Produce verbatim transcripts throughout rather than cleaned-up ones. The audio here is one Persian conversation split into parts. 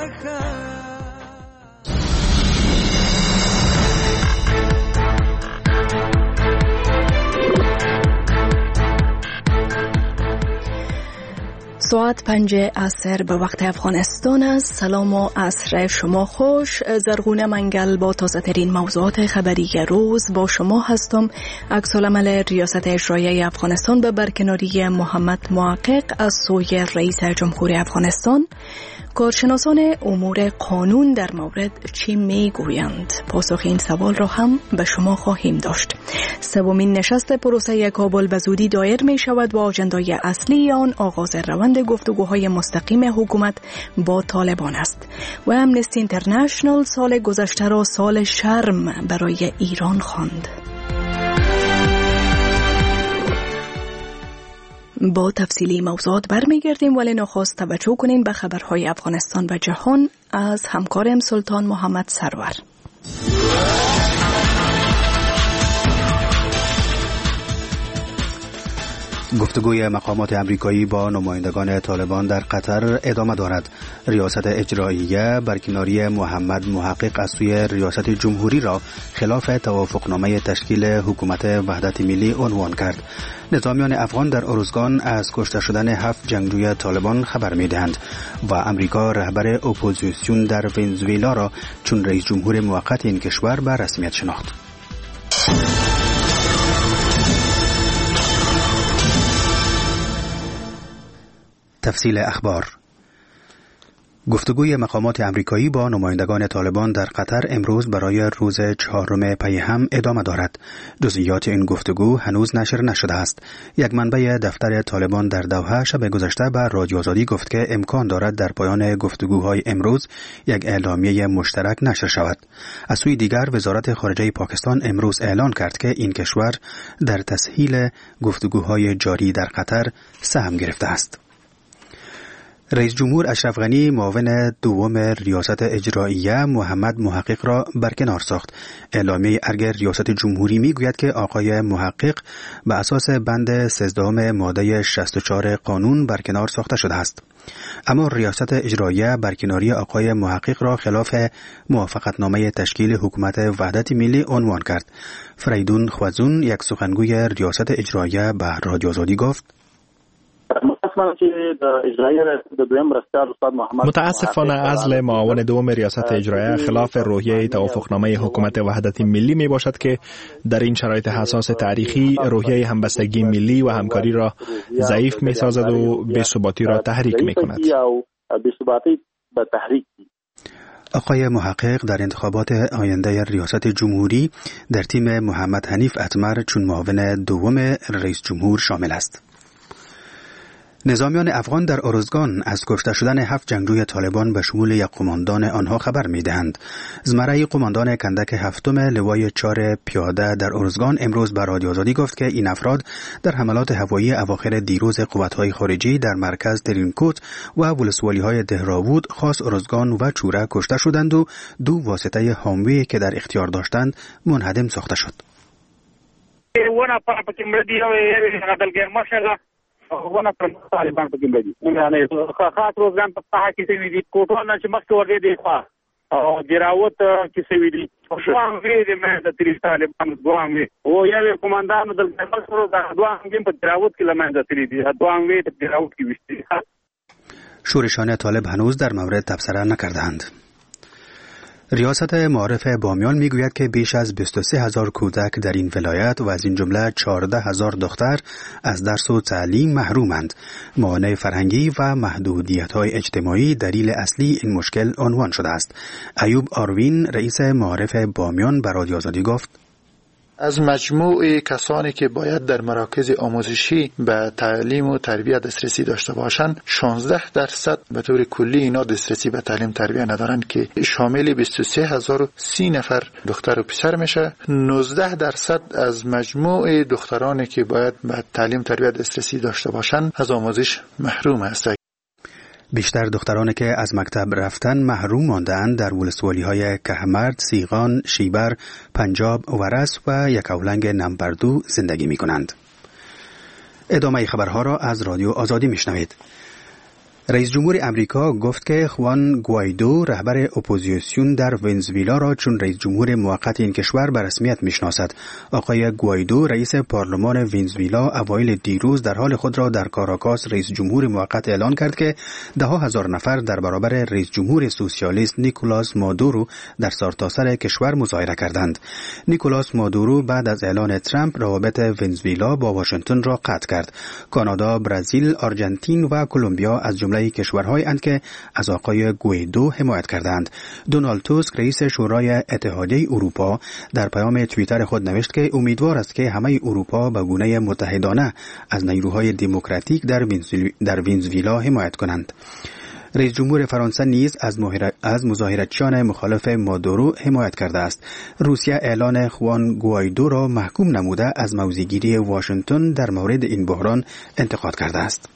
ساعت پنج عصر به وقت افغانستان است. سلام و عصر شما خوش. زرغونه منگل با تازه ترین موضوعات خبری روز با شما هستم. عکس‌العمل ریاست اجرایی افغانستان به برکناری محمد محقق از سوی رئیس جمهور افغانستان. کارشناسان امور قانون در مورد چی میگویند؟ پاسخ این سوال را هم به شما خواهیم داشت. سومین نشست پروسه کابل به زودی دایر می شود و آجندای اصلی آن آغاز روند گفتگوهای مستقیم حکومت با طالبان است. و امنستی اینترنشنال سال گذشته را سال شرم برای ایران خواند. با تفصیلی موضوعات برمیگردیم، ولی نخست توجه کنین به خبرهای افغانستان و جهان از همکارم سلطان محمد سرور. گفتگوی مقامات امریکایی با نمایندگان طالبان در قطر ادامه دارد. ریاست اجراییه برکناری محمد محقق از سوی ریاست جمهوری را خلاف توافقنامه تشکیل حکومت وحدت ملی عنوان کرد. نظامیان افغان در ارزگان از کشته شدن هفت جنگجوی طالبان خبر می‌دهند و امریکا رهبر اپوزیسیون در ونزوئلا را چون رئیس جمهور موقت این کشور به رسمیت شناخت. تفصیل اخبار. گفتگوی مقامات امریکایی با نمایندگان طالبان در قطر امروز برای روز چهارم پی هم ادامه دارد. جزئیات این گفتگو هنوز نشر نشده است. یک منبع دفتر طالبان در دوحه شب گذشته به رادیو آزادی گفت که امکان دارد در پایان گفتگوهای امروز یک اعلامیه مشترک نشر شود. از سوی دیگر وزارت خارجه پاکستان امروز اعلان کرد که این کشور در تسهیل گفتگوهای جاری در قطر سهم گرفته است. رئیس جمهور اشرف غنی معاون دوم ریاست اجراییه محمد محقق را برکنار ساخت. اعلامیه ارگ ریاست جمهوری میگوید که آقای محقق به اساس بند سیزدهم ماده شصت و چهار قانون برکنار ساخته شده است. اما ریاست اجراییه برکناری آقای محقق را خلاف موافقتنامه تشکیل حکومت وحدت ملی عنوان کرد. فریدون خوازون یک سخنگوی ریاست اجراییه به رادیو آزادی گفت: متاسفانه عزل معاون دوم ریاست اجراییه خلاف روحیه توافقنامه حکومت وحدت ملی می باشد که در این شرایط حساس تاریخی روحیه همبستگی ملی و همکاری را ضعیف می سازد و بی‌ثباتی را تحریک می کند. آقای محقق در انتخابات آینده ریاست جمهوری در تیم محمد حنیف اتمر چون معاون دوم رئیس جمهور شامل است. نظامیان افغان در ارزگان از کشته شدن هفت جنگجوی طالبان به شمول یک قماندان آنها خبر می‌دهند. زمره قماندان کندک هفتم لوای چهار پیاده در ارزگان امروز به رادیو آزادی گفت که این افراد در حملات هوایی اواخر دیروز قوات‌های خارجی در مرکز ترینکوت و ولسوالی‌های دهراوود، خاص ارزگان و چوره کشته شدند و دو واسطه هاموی که در اختیار داشتند منهدم ساخته شد. ونه پر طالبان په کې بدي نه خاص روزګان په پاه کې سوي دي کوټونه چې مخ ور دي دی خو او جراوت کې سوي دي شوان وی دي مې د تری طالبان دوام وی او یو کمانډان د مسرو د دوام کې په جراوت کې لمن د تری دي دوام وی د جراوت کې وشتي. شورشان طالب هنوز در مورد تبصره نکردند. ریاست معارف بامیان میگوید که بیش از بیست و سه هزار کودک در این ولایت و از این جمله چهارده هزار دختر از درس و تعلیم محرومند. موانع فرهنگی و محدودیت‌های اجتماعی دلیل اصلی این مشکل عنوان شده است. ایوب آروین رئیس معارف بامیان به رادیو آزادی گفت: از مجموع کسانی که باید در مراکز آموزشی به تعلیم و تربیت دسترسی داشته باشند، شانزده درصد به طور کلی اینا دسترسی به تعلیم تربیت ندارند که شامل بیست و سه هزار و سی نفر دختر و پسر میشه. نوزده درصد از مجموع دخترانی که باید به تعلیم تربیت دسترسی داشته باشند از آموزش محروم هستند. بیشتر دخترانی که از مکتب رفتن محروم مانده‌اند در ولسوالی‌های کهمرد، سیغان، شیبر، پنجاب، ورس و یکاولنگ نمبردو زندگی می‌کنند. ادامه خبرها را از رادیو آزادی می‌شنوید. رئیس جمهور امریکا گفت که خوان گوایدو رهبر اپوزیسیون در ونزوئلا را چون رئیس جمهور موقت این کشور به رسمیت میشناسد. آقای گوایدو رئیس پارلمان ونزوئلا اوایل دیروز در حال خود را در کاراکاس رئیس جمهور موقت اعلان کرد که ده ها هزار نفر در برابر رئیس جمهور سوسیالیست نیکولاس مادورو در سرتاسر کشور مظاهره کردند. نیکولاس مادورو بعد از اعلان ترامپ روابط ونزوئلا با واشنگتن را قطع کرد. کانادا، برزیل، آرژانتین و کلمبیا از جمله کشورهایی اند که از آقای گوایدو حمایت کردند. دونالد توسک رئیس شورای اتحادیه اروپا در پیام توییتر خود نوشت که امیدوار است که همه اروپا به گونه متحدانه از نیروهای دموکراتیک در در ونزوئلا حمایت کنند. رئیس جمهور فرانسه نیز از, از مظاهراتچیان مخالف مادورو حمایت کرده است. روسیه اعلان خوان گوایدو را محکوم نموده از موضع‌گیری واشنگتن در مورد این بحران انتقاد کرده است.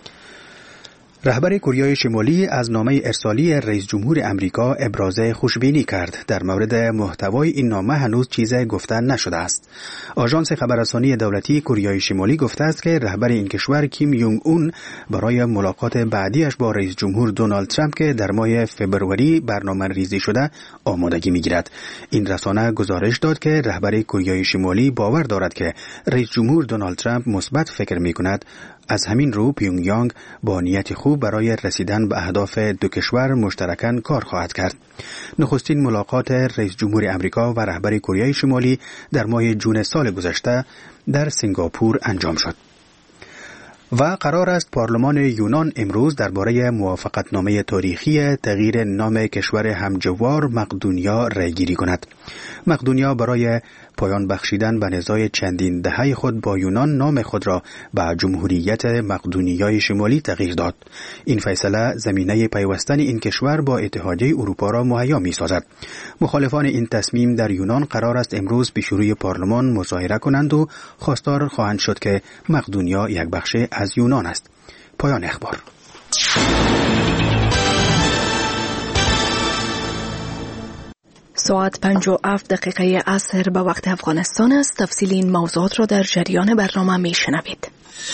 رهبر کره شمالی از نامه ارسالی رئیس جمهور امریکا ابراز خوشبینی کرد. در مورد محتوای این نامه هنوز چیزی گفته نشده است. آژانس خبررسانی دولتی کره شمالی گفته است که رهبر این کشور کیم یونگ اون برای ملاقات بعدیش با رئیس جمهور دونالد ترامپ که در ماه فوریه برنامه‌ریزی شده آمادگی می‌گیرد. این رسانه گزارش داد که رهبر کره شمالی باور دارد که رئیس جمهور دونالد ترامپ مثبت فکر می‌کند. از همین رو پیونگ یانگ با نیت خوب برای رسیدن به اهداف دو کشور مشترکاً کار خواهد کرد. نخستین ملاقات رئیس جمهور امریکا و رهبر کره شمالی در ماه جون سال گذشته در سنگاپور انجام شد. و قرار است پارلمان یونان امروز درباره موافقتنامه تاریخی تغییر نام کشور همجوار مقدونیا رأی‌گیری کند. مقدونیا برای پایان بخشیدن به نزاع چندین دهه خود با یونان نام خود را به جمهوریت مقدونیای شمالی تغییر داد. این فیصله زمینه پیوستن این کشور با اتحادیه اروپا را مهیا می‌سازد. مخالفان این تصمیم در یونان قرار است امروز پیش روی پارلمان مظاهره کنند و خواستار خواهند شد که مقدونیا یک بخش از یونان است. پایان اخبار. ساعت پنج و هفت دقیقه عصر به وقت افغانستان است. تفصیل این موضوعات را در جریان برنامه می شنوید.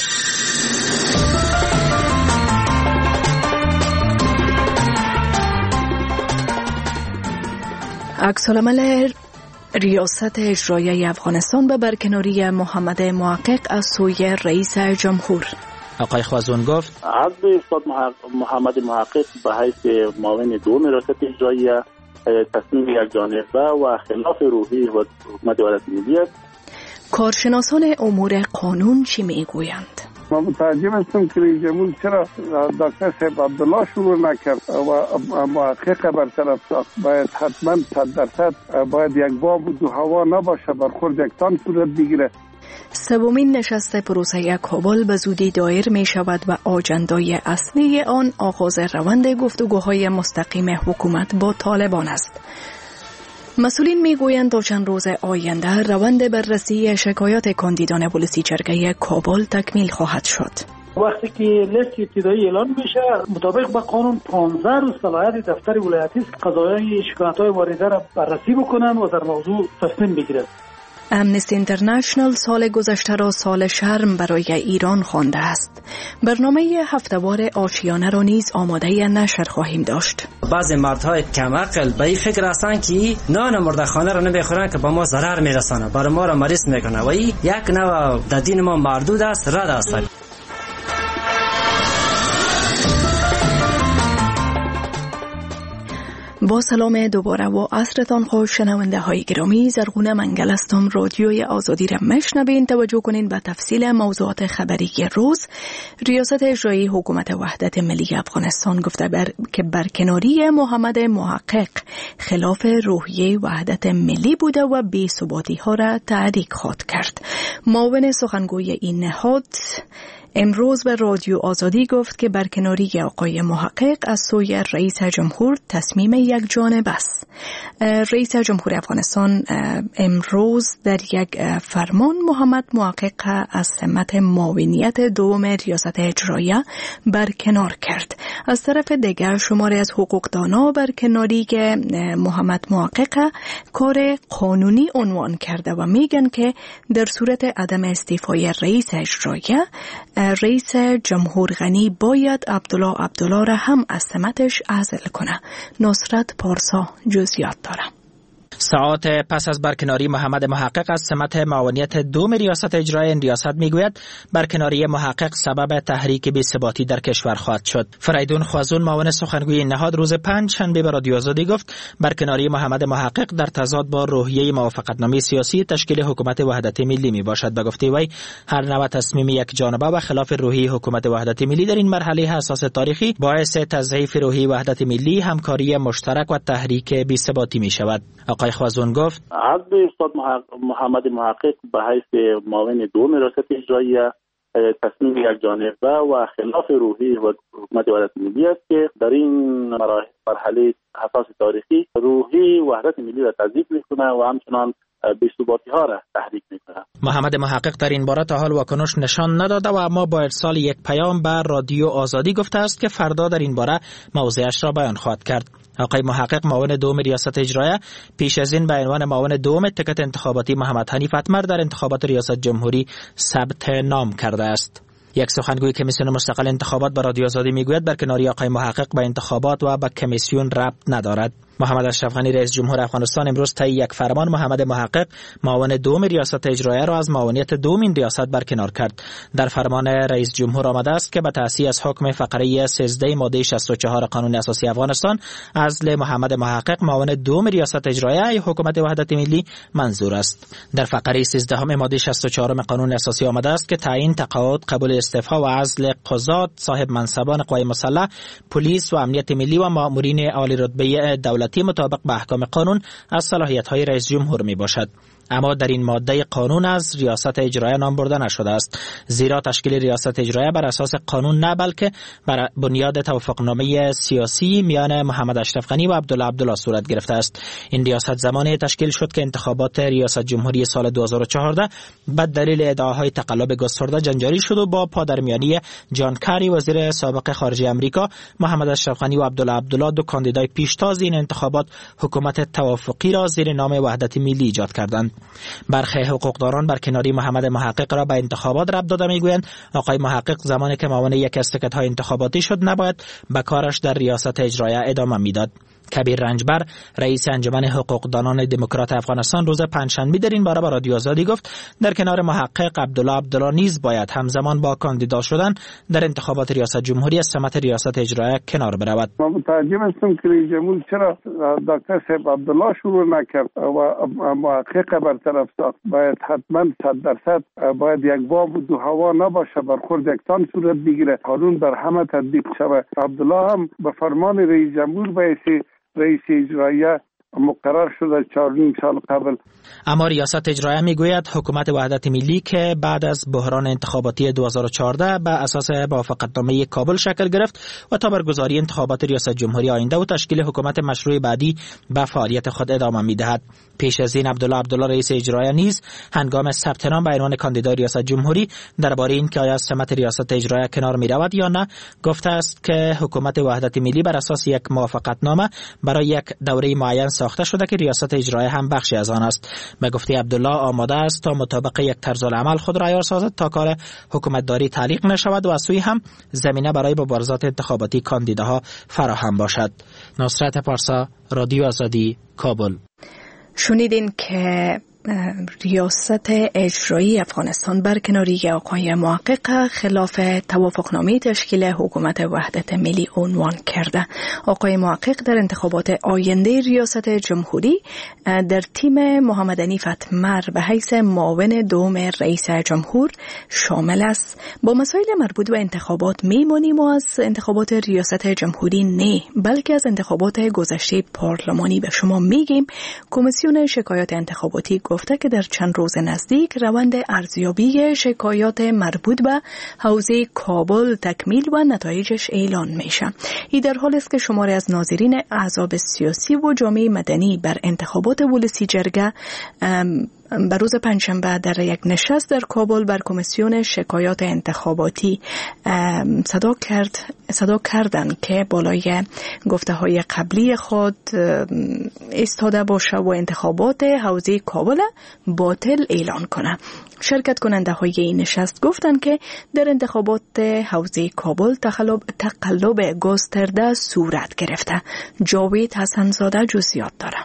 عکس‌العمل ریاست اجرایی افغانستان به برکناری محمد محقق از سوی رئیس جمهور. آقای خوازون گفت عزل استاد محمد محقق به حیث معاون دوم ریاست اجرایی تصمیم یک جانبه و خلاف روحی و حکومت ولایت ملی است. کارشناسان امور قانون چی میگویند؟ ما متعجب هستم که رئیس جمهور چرا دکتر صاحب عبدالله شروع نکرد و محقق برطرف ساخت. باید حتما صد درصد باید یک باب و دو هوا نباشه، برخورد یکسان صورت بگیره. سومین نشست پروسه کابل به زودی دایر می شود و آجندای اصلی آن آغاز روند گفتگوهای مستقیم حکومت با طالبان است. مسئولین می گویند تا چند روز آینده روند بررسی شکایات کاندیدان پلیسی جرگه کابل تکمیل خواهد شد. وقتی که لیست ابتدایی اعلان میشه مطابق با قانون پانزده روز صلاحیت دفتر ولایتی است قضایای شکایت‌های وارده را بررسی بکنن و در موضوع تصمیم بگیرند. امنستی اینترنشنال سال گذشته را سال شرم برای ایران خوانده است. برنامه هفته‌وار آشیانه را نیز آماده نشر خواهیم داشت. بعضی مردهای کم عقل به این فکر هستند که نان مردخانه را نمیخورن که به ما ضرر میرسانه، برای ما را مریض میکنه و این یک نوع در دین ما مردود است، رد است. با سلام دوباره و عصرتان خوش شنونده های گرامی، زرغونه منگل هستم. رادیوی آزادی را میشنوین. توجه کنین به تفصیل موضوعات خبری روز. ریاست اجرایی حکومت وحدت ملی افغانستان گفته بر که برکناری محمد محقق خلاف روحیه وحدت ملی بوده و بی‌ثباتی ها را تحریک خواهد کرد. معاون سخنگوی این نهاد امروز به رادیو آزادی گفت که برکناری آقای محقق از سوی رئیس جمهور تصمیم یک جانبه است. رئیس جمهور افغانستان امروز در یک فرمان محمد محقق از سمت معاونیت دوم ریاست اجرایی برکنار کرد. از طرف دیگر شماری از حقوقدانا برکناری که محمد محقق کار قانونی عنوان کرده و میگن که در صورت عدم استعفای رئیس اجرایی رئیس جمهور غنی باید عبدالله عبدالله را هم از سمتش عزل کنه. نصرت پارسا جزئیات داره. ساعات پس از برکناری محمد محقق از سمت معاونیت دوم ریاست اجرایی این ریاست میگوید برکناری محقق سبب تحریک بی‌ثباتی در کشور خواهد شد. فریدون خوازون معاون سخنگوی نهاد روز پنج شنبه به رادیو آزادی گفت برکناری محمد محقق در تضاد با روحیه موافقتنامه سیاسی تشکیل حکومت وحدت ملی می باشد. به گفته وی هر نوع تصمیم یک جانبه و خلاف روحیه حکومت وحدت ملی در این مرحله حساس تاریخی باعث تضعیف روحیه وحدت ملی، همکاری مشترک و تحریک بی‌ثباتی می شود. آقای خوازون گفت عزل استاد محمد محقق به حیث معاون دوم ریاست اجرایی تصمیم یک جانبه و خلاف روحی حکومت وحدت ملی است که در این مرحله حساس تاریخی روحی وحدت ملی را تضعیف میکنه و همچنان بی‌ثباتی ها را تحریک میکنه. محمد محقق در این باره تا حال واکنش نشان نداده و اما با ارسال یک پیام به رادیو آزادی گفته است که فردا در این باره موضعش را بیان خواهد کرد. آقای محقق معاون دوم ریاست اجرایی پیش از این به عنوان معاون دوم تکت انتخاباتی محمد حنیف اتمر در انتخابات ریاست جمهوری ثبت نام کرده است. یک سخنگوی کمیسیون مستقل انتخابات به رادیو آزادی میگوید برکناری آقای محقق به انتخابات و به کمیسیون ربط ندارد. محمد اشرف غنی رئیس جمهور افغانستان امروز طی یک فرمان محمد محقق معاون دوم ریاست اجرایی را از معاونیت دوم این ریاست برکنار کرد. در فرمان رئیس جمهور آمده است که به تأسیس از حکم فقره سیزده ماده شصت و چهار قانون اساسی افغانستان عزل محمد محقق معاون دوم ریاست اجرایی حکومت وحدت ملی منظور است. در فقره سیزده ماده شصت و چهار قانون اساسی آمده است که تعیین، تقاعد، قبول استعفا و عزل قضات، صاحب منصبان قوای مسلح، پلیس و امنیت ملی و مامورین عالی رتبه دولت مطابق به احکام قانون از صلاحیت‌های رئیس جمهور می باشد. اما در این ماده قانون از ریاست اجرایی نام برده نشده است، زیرا تشکیل ریاست اجرایی بر اساس قانون نه بلکه بر بنیاد توافقنامه سیاسی میان محمد اشرف غنی و عبدالله عبدالله صورت گرفته است. این ریاست زمانی تشکیل شد که انتخابات ریاست جمهوری سال دو هزار و چهارده به دلیل ادعاهای تقلب گسترده جنجالی شد و با پادرمیانی جان کری وزیر سابق خارجه امریکا، محمد اشرف غنی و عبدالله عبدالله دو کاندیدای پیشتاز این انتخابات حکومت توافقی را زیر نام وحدت ملی ایجاد کردند. برخی حقوقداران برکناری محمد محقق را به انتخابات ربط داده میگویند آقای محقق زمانی که معاون یک از تکت‌های انتخاباتی شد نباید به کارش در ریاست اجرایی ادامه میداد. کبیر رنجبر رئیس انجمن حقوقدانان دموکرات افغانستان روز پنجشنبه در این باره به رادیو آزادی گفت در کنار محقق عبدالله عبدالله نیز باید همزمان با کاندیدا شدن در انتخابات ریاست جمهوری از سمت ریاست اجرایی کنار برود. ما متعجب هستم که رئیس جمهور چرا دکتر صاحب عبدالله شروع نکرد و محقق برطرف ساخت. باید حتما صد درصد باید یک باب و دو هوا نباشه، برخورد یکسان صورت بگیره، قانون بر همه تطبیق شود. عبدالله هم به فرمان رئیس جمهور باید رئیس اجرایی مقرر شده چهارمین سال قبل. اما ریاست اجرایی میگوید حکومت وحدت ملی که بعد از بحران انتخاباتی دو هزار و چهارده به اساس موافقتنامه کابل شکل گرفت و تا برگزاری انتخابات ریاست جمهوری آینده و تشکیل حکومت مشروع بعدی به فعالیت خود ادامه میدهد. پیش از این عبدالله عبدالله رئیس اجرایی نیز هنگام ثبت نام به عنوان کاندیدای ریاست جمهوری درباره اینکه آیا از سمت ریاست اجرایی کنار میرود یا نه گفته است که حکومت وحدت ملی بر اساس یک موافقتنامه برای یک دوره معین ساخته شده که ریاست اجرایی هم بخشی از آن است. به گفته عبدالله آماده است تا مطابق یک طرز العمل خود را عیار سازد تا کار حکومتداری تعلیق نشود و از سوی هم زمینه برای مبارزات انتخاباتی کاندیداها فراهم باشد. نصرت پارسا، رادیو آزادی، کابل. شنیدین که ریاست اجرایی افغانستان برکناری آقای محقق خلاف توافقنامه تشکیل حکومت وحدت ملی عنوان کرده. آقای محقق در انتخابات آینده ریاست جمهوری در تیم محمد حنیف اتمر به حیث معاون دوم رئیس جمهور شامل است. با مسائل مربوط به انتخابات میمانیم و از انتخابات ریاست جمهوری نه بلکه از انتخابات گذشته پارلمانی به شما میگیم. کمیسیون شکایات انتخاباتی گفته که در چند روز نزدیک روند ارزیابی شکایات مربوط به حوزه کابل تکمیل و نتایجش اعلان میشه. این در حال است که شماری از ناظرین احزاب سیاسی و جامعه مدنی بر انتخابات ولسی جرگه به روز پنجشنبه در یک نشست در کابل بر کمیسیون شکایات انتخاباتی صدا کرد صدا کردند که بالای گفته‌های قبلی خود ایستاده باشه و انتخابات حوزه کابل باطل اعلان کنه. شرکت کننده های این نشست گفتند که در انتخابات حوزه کابل تقلب تقلب گسترده صورت گرفته. جاوید حسنزاده جزئیات داره.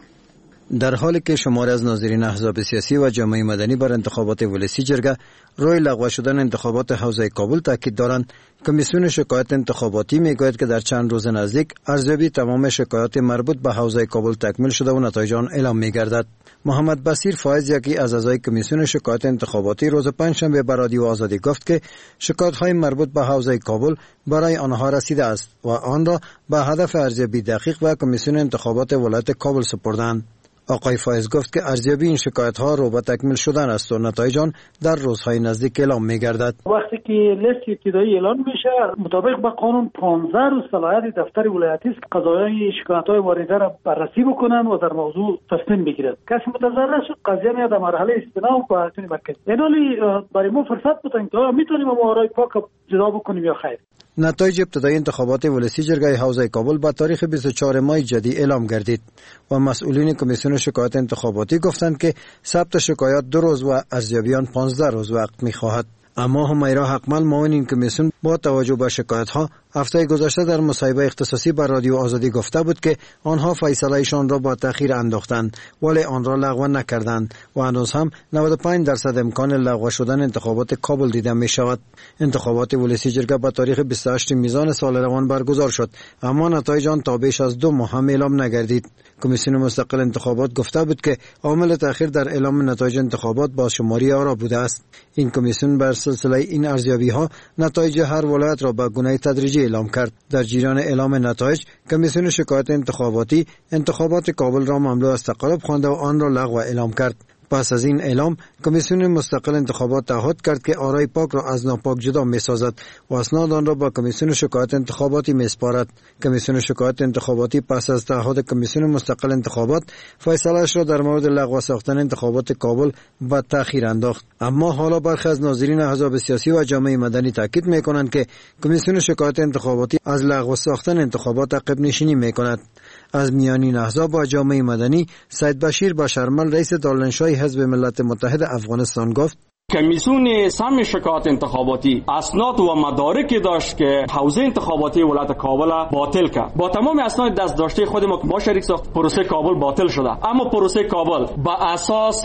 در حالی که شماری از ناظرین احزاب سیاسی و جامعه مدنی بر انتخابات ولسی جرگه روی لغو شدن انتخابات حوزه کابل تاکید دارند، کمیسیون شکایات انتخاباتی میگوید که در چند روز نزدیک ارزیابی تمام شکایات مربوط به حوزه کابل تکمیل شده و نتایج آن اعلام میگردد. محمد بصیر فایز، یکی از اعضای کمیسیون شکایات انتخاباتی، روز پنجشنبه به رادیو آزادی گفت که شکایت‌های مربوط به حوزه کابل برای آنها رسیده است و آن را به هدف ارزیابی دقیق و کمیسیون انتخابات ولایت کابل سپردند. آقای فایز گفت که ارزیابی این شکایت‌ها رو به تکمیل شدن است و نتایج آن در روزهای نزدیک اعلام می‌گردد. وقتی که لیست ابتدایی اعلان میشه، مطابق با قانون پانزده روز صلاحیت دفتر ولایتی است قضایای شکایت‌های وارده را بررسی بکنن و در موضوع تصمیم بگیرد. کسی متضرر شد، قضیه میاد در مرحله استئناف و پارتون مرکزی. اینالی برای ما فرصت بدن که میتونیم ما رای پاک جدا بکنیم یا خیر. نتایج ابتدایی انتخابات ولسی جرگه حوزه کابل با تاریخ بیست و چهارم ماه جدی اعلام گردید و مسئولین کمیسیون شکایات انتخاباتی گفتند که ثبت شکایات دو روز و ارزیابی آن پانزده روز وقت می‌خواهد. اما همیرا حقمل، معاون این کمیسیون، با توجه به شکایت‌ها هفته گذشته در مصاحبه اختصاصی بر رادیو آزادی گفته بود که آنها فیصله‌شان را با تأخیر انداختند ولی آن را لغو نکردند و هنوز هم نود و پنج درصد امکان لغو شدن انتخابات کابل دیده می شود. انتخابات ولسی جرگه با تاریخ بیست و هشت میزان سال روان برگزار شد، اما نتایج آن تا بیش از دو ماه هم اعلام نگردید. کمیسیون مستقل انتخابات گفته بود که عامل تأخیر در اعلام نتایج انتخابات بازشماری آرا بوده است. این کمیسیون بر سلسله این ارزیابی‌ها نتایج هر ولایت را به گونه تدریجی اعلام کرد. در جریان اعلام نتایج، کمیسیون شکایات انتخاباتی انتخابات کابل را مملو از تقلب خوانده و آن را لغو اعلام کرد. پس از این اعلام، کمیسیون مستقل انتخابات تعهد کرد که آرای پاک را از ناپاک جدا می‌سازد و اسناد آن را با کمیسیون شکایات انتخاباتی می‌سپارد. کمیسیون شکایات انتخاباتی پس از تعهد کمیسیون مستقل انتخابات فیصله‌اش را در مورد لغو ساختن انتخابات کابل به تأخیر انداخت. اما حالا برخی از ناظرین احزاب سیاسی و جامعه مدنی تاکید می‌کنند که کمیسیون شکایات انتخاباتی از لغو ساختن انتخابات عقب نشینی می‌کند. از میانین احزاب و جامعه مدنی، سید بشیر بشرمل، رئیس دارالانشای حزب ملت متحد افغانستان گفت: کمیسیون سم شکایات انتخاباتی اسناد و مدارکی داشت که حوزه انتخاباتی ولایت کابل باطل کرد. با تمام اسناد دست داشته خود ما با شریک ساخت، پروسه کابل باطل شده، اما پروسه کابل با اساس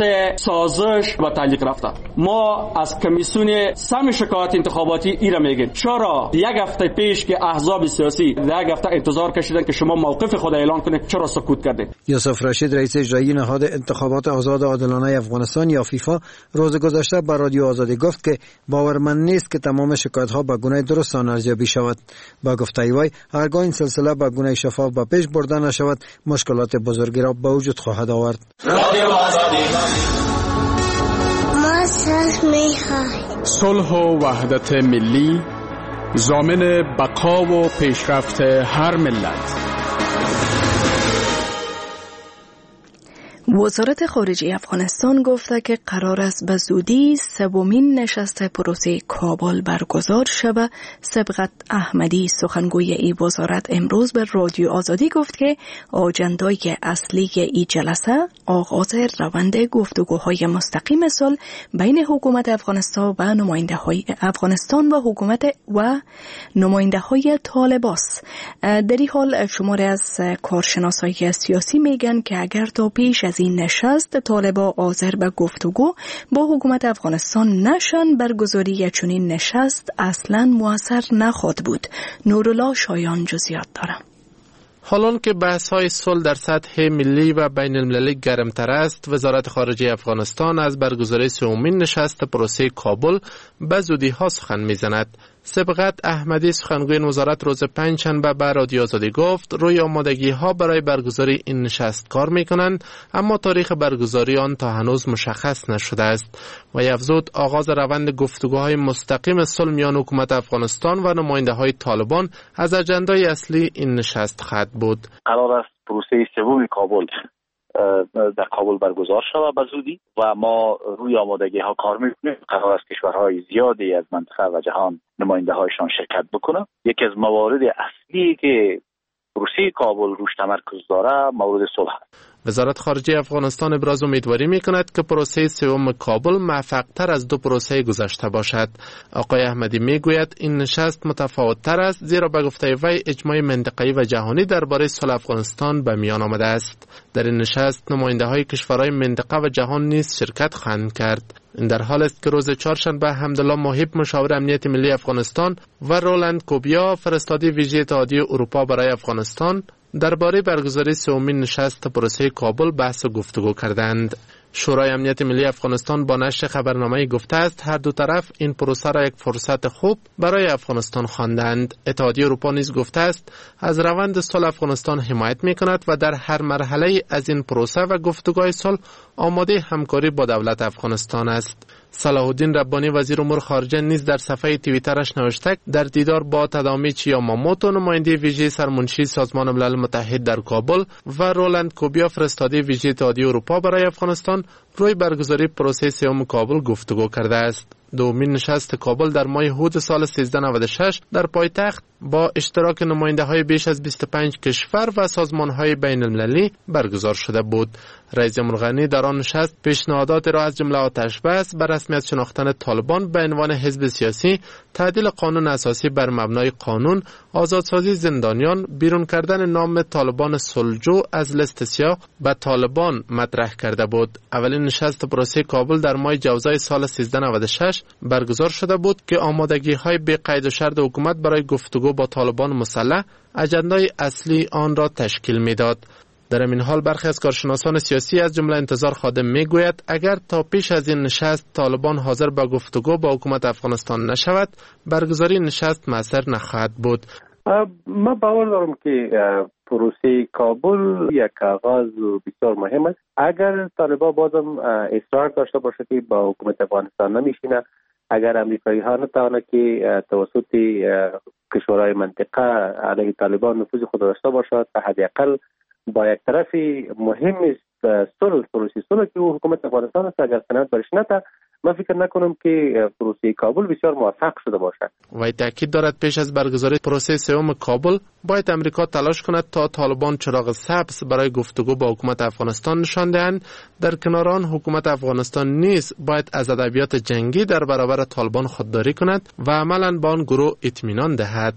سازش و تعلیق رفته. ما از کمیسیون سم شکایات انتخاباتی ایرا میگیم چرا یک هفته پیش که احزاب سیاسی یک هفته انتظار کشیدن که شما موقف خود اعلان کنید، چرا سکوت کردید؟ یوسف رشید، رئیس اجرایی نهاد انتخابات آزاد و عادلانه افغانستان یا فیفا، روز گذشته بر رادیو آزادی گفت که باورمند نیست که تمام شکایت‌ها به گونه درست ارزیابی شود. با گفته وی، هرگاه این سلسله به گونه شفاف به پیش برده نشود، مشکلات بزرگی را به وجود خواهد آورد. رادیو آزادی. ما صلح می‌خواهیم. صلح و وحدت ملی ضامن بقا و پیشرفت هر ملت. وزارت خارجه افغانستان گفته که قرار است به زودی سومین نشست پروسه کابل برگزار شود. سبقت احمدی، سخنگوی این وزارت، امروز به رادیو آزادی گفت که آجندای اصلی این جلسه آغاز روند گفتگوهای مستقیم صلح بین حکومت افغانستان و نماینده های افغانستان و حکومت و نماینده های طالبان است. در این حال شماری از کارشناسای سیاسی میگن که اگر تا پیش از این نشست طالبا حاضر به گفتگو با حکومت افغانستان نشن، برگزاری چنین نشست اصلا موثر نخواهد بود. نورالله شایان جزئیات داره. حالان که بحث‌های صلح در سطح ملی و بین المللی گرمتر است، وزارت خارجه افغانستان از برگزاری سومین نشست پروسه کابل به زودی‌ها سخن می‌زند. سبقت احمدی، سخنگوی وزارت، روز پنجشنبه به رادیو آزادی گفت روی آمادگی‌ها برای برگزاری این نشست کار می‌کنند، اما تاریخ برگزاری آن تا هنوز مشخص نشده است و افزود آغاز روند گفتگوهای مستقیم صلح میان حکومت افغانستان و نماینده‌های طالبان از اجندای اصلی این نشست خواهد بود. قرار است پروسه سوم کابل در کابل برگزار شود به زودی و ما روی آمادگی ها کار میکنیم. قرار است کشورهای زیادی از منطقه و جهان نماینده هایشان شرکت بکنه. یکی از موارد اصلی که پروسه کابل روش تمرکز داره مورد صلح است. وزارت خارجه افغانستان ابراز امیدواری می کند که پروسه سوم کابل موفق تر از دو پروسه گذشته باشد. آقای احمدی می گوید این نشست متفاوت تر است، زیرا به گفته وی اجماع منطقه‌ای و جهانی درباره صلح افغانستان به میان آمده است. در این نشست نماینده های کشورهای منطقه و جهان نیز شرکت خواهند کرد. این در حال است که روز چهارشنبه حمدالله محب مشاور امنیت ملی افغانستان و رولند کوبیا فرستاده ویژه اتحادیه اروپا برای افغانستان درباره برگزاری سومین نشست پروسه کابل بحث و گفتگو کردند. شورای امنیت ملی افغانستان با نشر خبرنامه گفته است هر دو طرف این پروسه را یک فرصت خوب برای افغانستان خواندند. اتحادیه اروپا نیز گفته است از روند صلح افغانستان حمایت می‌کند و در هر مرحله از این پروسه و گفتگوهای صلح آماده همکاری با دولت افغانستان است. صلاح الدین ربانی وزیر امور خارجه نیز در صفحه توییترش نوشته در دیدار با تادامیچی یاماموتو نماینده ویژه سرمنشی سازمان ملل متحد در کابل و رولند کوبیا فرستاده ویژه اتحادیه اروپا برای افغانستان روی برگزاری پروسه سوم کابل گفتگو کرده است. دومین نشست کابل در ماه هود سال سیزده نود و شش در پایتخت با اشتراک نماینده های بیش از بیست و پنج کشور و سازمان های بین المللی برگزار شده بود. رئیس جمهور غنی در آن نشست پیشنهادات را از جمله آتش بس بر رسمیت شناختن طالبان به عنوان حزب سیاسی، تعدیل قانون اساسی بر مبنای قانون، آزادسازی زندانیان، بیرون کردن نام طالبان سلجو از لیست سیاه به طالبان مطرح کرده بود. اولین نشست پروسه کابل در ماه جوزای سال سیزده نود و شش برگزار شده بود که آمادگی های بی قید و شرط حکومت برای گفتگو با طالبان مسلح اجندای اصلی آن را تشکیل میداد. در این حال برخی از کارشناسان سیاسی از جمله انتظار خادم میگوید اگر تا پیش از این نشست طالبان حاضر به گفتگو با حکومت افغانستان نشود، برگزاری نشست مؤثر نخواهد بود. من باور دارم که پروسه کابل یک آغاز بسیار مهم است. اگر طالبان بازم اصرار داشته باشه که با حکومت افغانستان نمیشینه، اگر امریکایی ها نتوانه که توسط کشورهای منطقه علیه طالبان نفوذ خود داشته باشد، به حد اقل با یک طرف مهم است صلح، پروسه صلح که حکومت افغانستان است، اگر سند برش نده، من فکر نکنم که پروسه کابل بسیار موفق شده باشد. وی تاکید دارد پیش از برگزاری پروسه سوم کابل باید امریکا تلاش کند تا طالبان چراغ سبز برای گفتگو با حکومت افغانستان نشان دهند. در کنار آن حکومت افغانستان نیز باید از ادبیات جنگی در برابر طالبان خودداری کند و عملاً با آن گروه اطمینان دهد.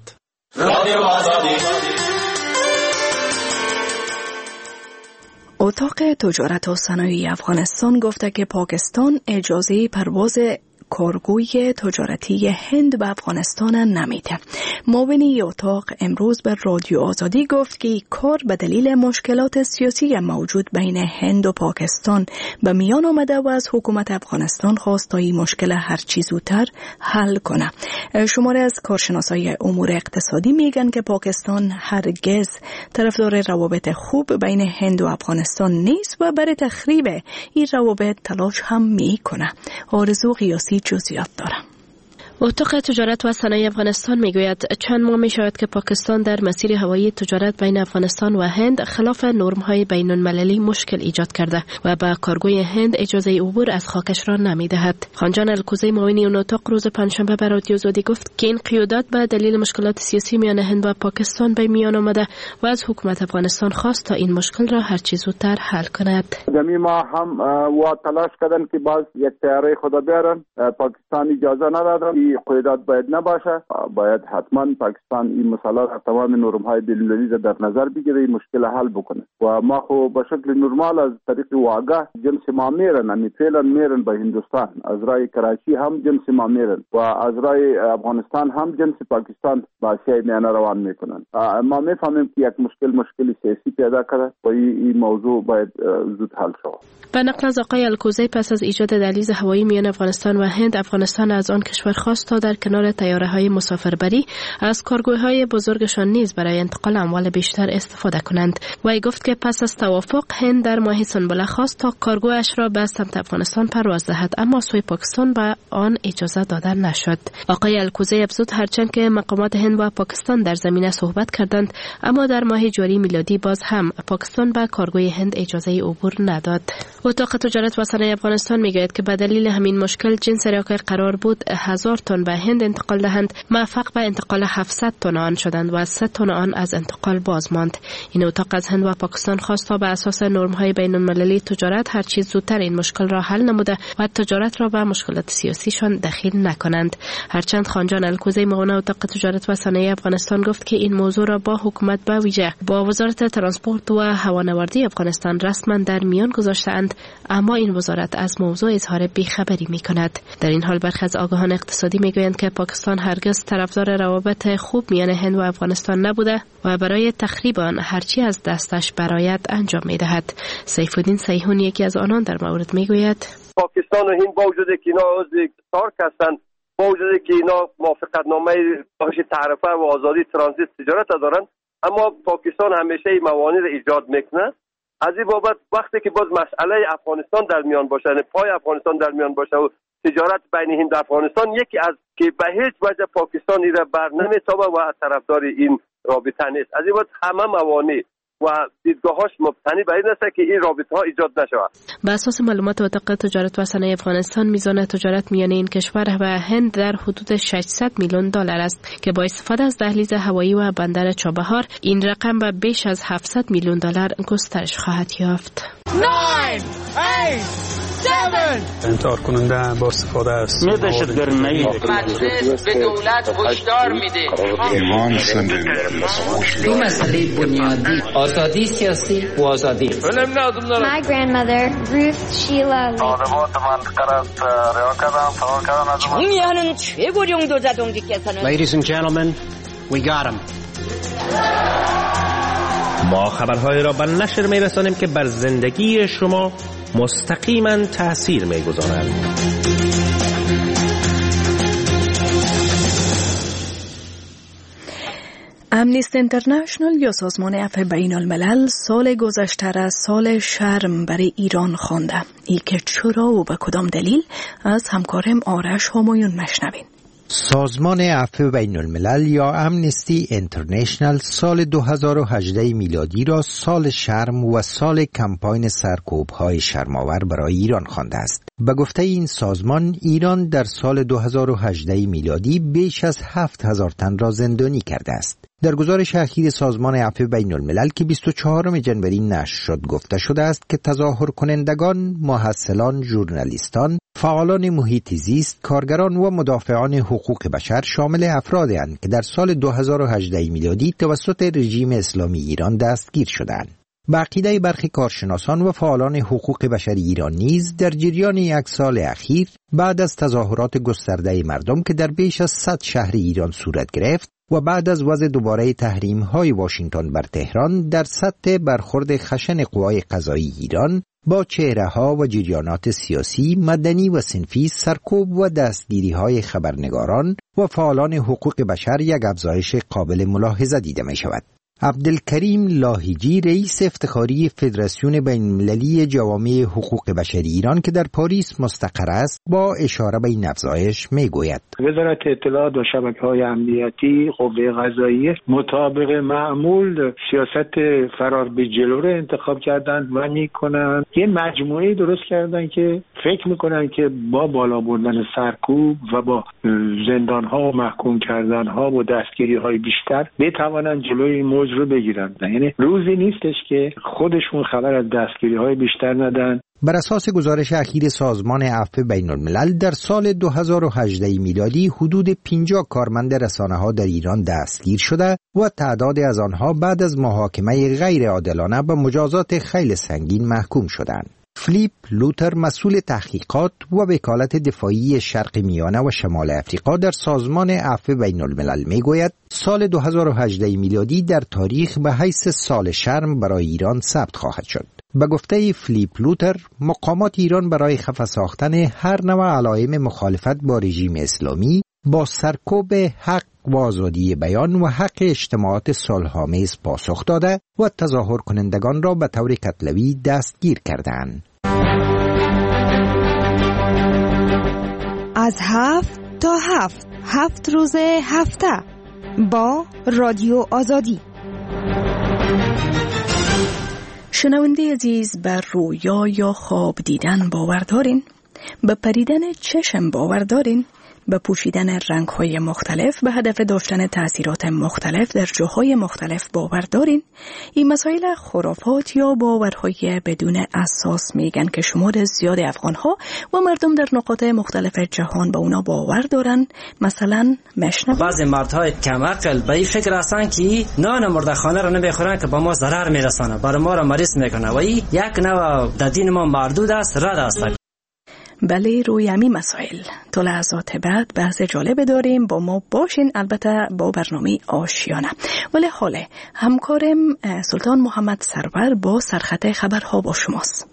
اتاق تجارت و صنایع افغانستان گفته که پاکستان اجازه پرواز کارگوی تجارتی هند به افغانستان نمیده. معاون اتاق امروز به رادیو آزادی گفت که کار به دلیل مشکلات سیاسی موجود بین هند و پاکستان به میان آمده و از حکومت افغانستان خواست تا این مشکل هرچی زودتر حل کنه. شماره از کارشناسای امور اقتصادی میگن که پاکستان هرگز طرفدار روابط خوب بین هند و افغانستان نیست و برای تخریب این روابط تلاش هم میکنه. آرزو قیاسی جزئیات دارم. اتاق تجارت و صنایع افغانستان میگوید چند ماه می شود که پاکستان در مسیر هوایی تجارت بین افغانستان و هند خلاف نرم‌های بین المللی مشکل ایجاد کرده و به کارگوی هند اجازه عبور از خاکش را نمیدهد. خانجان الکوزی معاون اون اتاق روز پنجشنبه به رادیو آزادی گفت که این قیودات به دلیل مشکلات سیاسی میان هند و پاکستان به میان آمده و از حکومت افغانستان خواست تا این مشکل را هر چه زودتر حل کند. دمی ما هم و تلاش کردن که باز یک طیاره خود بیارن، پاکستان اجازه نداد. قیودات باید نباشه، باید حتما پاکستان این مسئله را تمام نرم‌های بین‌المللی را در نظر بگیره، این مشکل حل بکنه. و ما خو به شکل نرمال از طریق واگه جنس ما میرن، یعنی فعلا میرن به هندوستان، از رای کراچی هم جنس ما میرن و از رای افغانستان هم جنس پاکستان با آسیای میانه روان میکنن. ما میفهمیم که یک مشکل مشکلی سیاسی پیدا کرده و این موضوع باید زود حل شود. به نقل از آقای الکوزی پس از ایجاد دهلیز هوایی میان افغانستان و هند، افغانستان از آن کشور خواست خواست تا در کنار طیاره‌های مسافربری از کارگوهای بزرگشان نیز برای انتقال اموال بیشتر استفاده کنند. وی گفت که پس از توافق هند در ماه سنبله خواست تا کارگویش را به سمت افغانستان پرواز دهد، اما سوی پاکستان به آن اجازه داده نشد. آقای الکوزی افزود هرچند که مقامات هند و پاکستان در زمینه صحبت کردند، اما در ماه جاری میلادی باز هم پاکستان به کارگوی هند اجازه عبور نداد. اتاق تجارت و صنایع افغانستان میگوید که به دلیل همین مشکل جنس را که قرار بود هزار تن به هند انتقال دهند، موفق به انتقال هفتصد تن آن شدند و صد تن آن از انتقال باز ماند. این اتاق از هند و پاکستان خواست تا به اساس نرم‌های بین‌المللی تجارت هر چیز زودتر این مشکل را حل نموده و تجارت را به مشکلات سیاسیشان دخیل نکنند. هرچند خانجان الکوزی معاون اتاق تجارت و صنایع افغانستان گفت که این موضوع را با حکومت به ویژه با وزارت ترانسپورت و هوانوردی افغانستان رسما در میان گذاشته‌اند، اما این وزارت از موضوع اظهار بیخبری می‌کند. در این حال برخی از آگاهان اقتصادی می‌گویند که پاکستان هرگز طرفدار روابط خوب میان هند و افغانستان نبوده و برای تخریب آن هرچی از دستش برآید انجام می‌دهد. سیف‌الدین سیحون یکی از آنان در مورد می‌گوید پاکستان و هند با وجود که اینا عضو سارک هستند، با وجود که اینا موافقتنامه باهاش تعرفه و آزادی ترانزیت تجارت دارن، اما پاکستان همیشه این موانع را ایجاد میکنه. از این بابت وقتی که باز مسئله افغانستان در میان باشه، یعنی پای افغانستان در میان باشه و تجارت بین هند و افغانستان، یکی از که به هیچ وجه پاکستان را بر نمیتابه و طرفدار این رابطه نیست. از این بابت همه موانع و دیدگاهاش مبتنی بر این است که این رابطه ها ایجاد نشود. به اساس معلومات اتاق تجارت و صنایع افغانستان، میزان تجارت میان این کشور و هند در حدود ششصد میلیون دلار است که با استفاده از دهلیز هوایی و بندر چابهار این رقم به بیش از هفتصد میلیون دلار گسترش خواهد یافت. انتحار کننده با استفاده است. مجلس به دولت هشدار میده. دو مسئله بنیادی: آزادی سیاسی و آزادی. My grandmother, Ruth Sheila Lee. Ladies and gentlemen, we got him. ما خبرهای را به نشر می‌رسانیم که بر زندگی شما مستقیما تأثیر می‌گذارند. امنیستی اینترنشنال یا سازمان عفو بین الملل سال گذشته را سال شرم برای ایران خوانده. ای که چرا و به کدام دلیل از همکارم آرش همایون مشنوین. سازمان عفو بین الملل یا امنیستی اینترنشنال سال دو هزار و هجده میلادی را سال شرم و سال کمپاین سرکوب‌های شرم‌آور برای ایران خوانده است. به گفته این سازمان، ایران در سال دو هزار و هجده میلادی بیش از هفت هزار تن را زندانی کرده است. در گزارش اخیر سازمان عفو بین الملل که بیست و چهارم جنوری نشر شد گفته شده است که تظاهر کنندگان، محصلان، ژورنالیستان، فعالان محیط زیست، کارگران و مدافعان حقوق بشر شامل افرادی اند که در سال دو هزار و هجده میلادی توسط رژیم اسلامی ایران دستگیر شدند. به عقیده برخی کارشناسان و فعالان حقوق بشری ایران نیز در جریان یک سال اخیر بعد از تظاهرات گسترده مردم که در بیش از صد شهر ایران صورت گرفت و بعد از وضع دوباره تحریم‌های واشنگتن بر تهران، در سطح برخورد خشن قوای قضایی ایران با چهره‌ها و جریانات سیاسی، مدنی و صنفی، سرکوب و دستگیری‌های خبرنگاران و فعالان حقوق بشر یک افزایش قابل ملاحظه دیده می‌شود. عبدالکریم لاهیجی رئیس افتخاری فدراسیون بین‌المللی جوامع حقوق بشری ایران که در پاریس مستقر است با اشاره به این افزایش میگوید: وزارت اطلاعات و شبکه‌های امنیتی، قوه قضاییه مطابق معمول سیاست فرار به جلو رو انتخاب کردند و میکنن یه مجموعه درست کردن که فکر میکنن که با بالا بردن سرکوب و با زندان‌ها و محکوم کردن‌ها و دستگیری‌های بیشتر بتوانن جلوی این موضوع رو بگیرن. یعنی روزی نیستش که خودشون خبر از دستگیری‌های بیشتر ندن. بر اساس گزارش اخیر سازمان عفو بین الملل در سال دو هزار و هجده میلادی حدود پنجاه کارمند رسانه‌ها در ایران دستگیر شده و تعداد از آنها بعد از محاکمه غیر عادلانه به مجازات خیلی سنگین محکوم شدند. فلیپ لوتر مسئول تحقیقات و وکالت دفاعی شرق میانه و شمال افریقا در سازمان عفو بین الملل میگوید سال دو هزار و هجده میلادی در تاریخ به حیث سال شرم برای ایران ثبت خواهد شد. به گفته فلیپ لوتر، مقامات ایران برای خفا ساختن هر نوع علائم مخالفت با رژیم اسلامی با سرکوب حق و آزادی بیان و حق اجتماعات صلح‌آمیز پاسخ داده و تظاهر کنندگان را به طور کتلوی دستگیر کردند. از هفت تا هفت هفت روز هفته با رادیو آزادی. شنونده عزیز، بر رویا یا خواب دیدن باور دارین؟ به پریدن چشم باور دارین؟ به پوشیدن رنگ‌های مختلف به هدف داشتن تأثیرات مختلف در جاهای مختلف باور دارین؟ این مسائل خرافات یا باورهای بدون اساس میگن که شمار زیاد افغان‌ها و مردم در نقاط مختلف جهان به اونا باور دارن. مثلا مشنوید بعضی مردهای کم عقل به این فکر هستن که نان مردخانه رو نمیخورن که به ما ضرر میرسانه، برای ما رو مریض میکنه و این یک نوع در دین ما مردود است، رد است. بله، روی همی مسائل تا لحظات بعد بحث جالب داریم، با ما باشین، البته با برنامه آشیانه. ولی حاله همکارم سلطان محمد سرور با سرخط خبرها با شماست.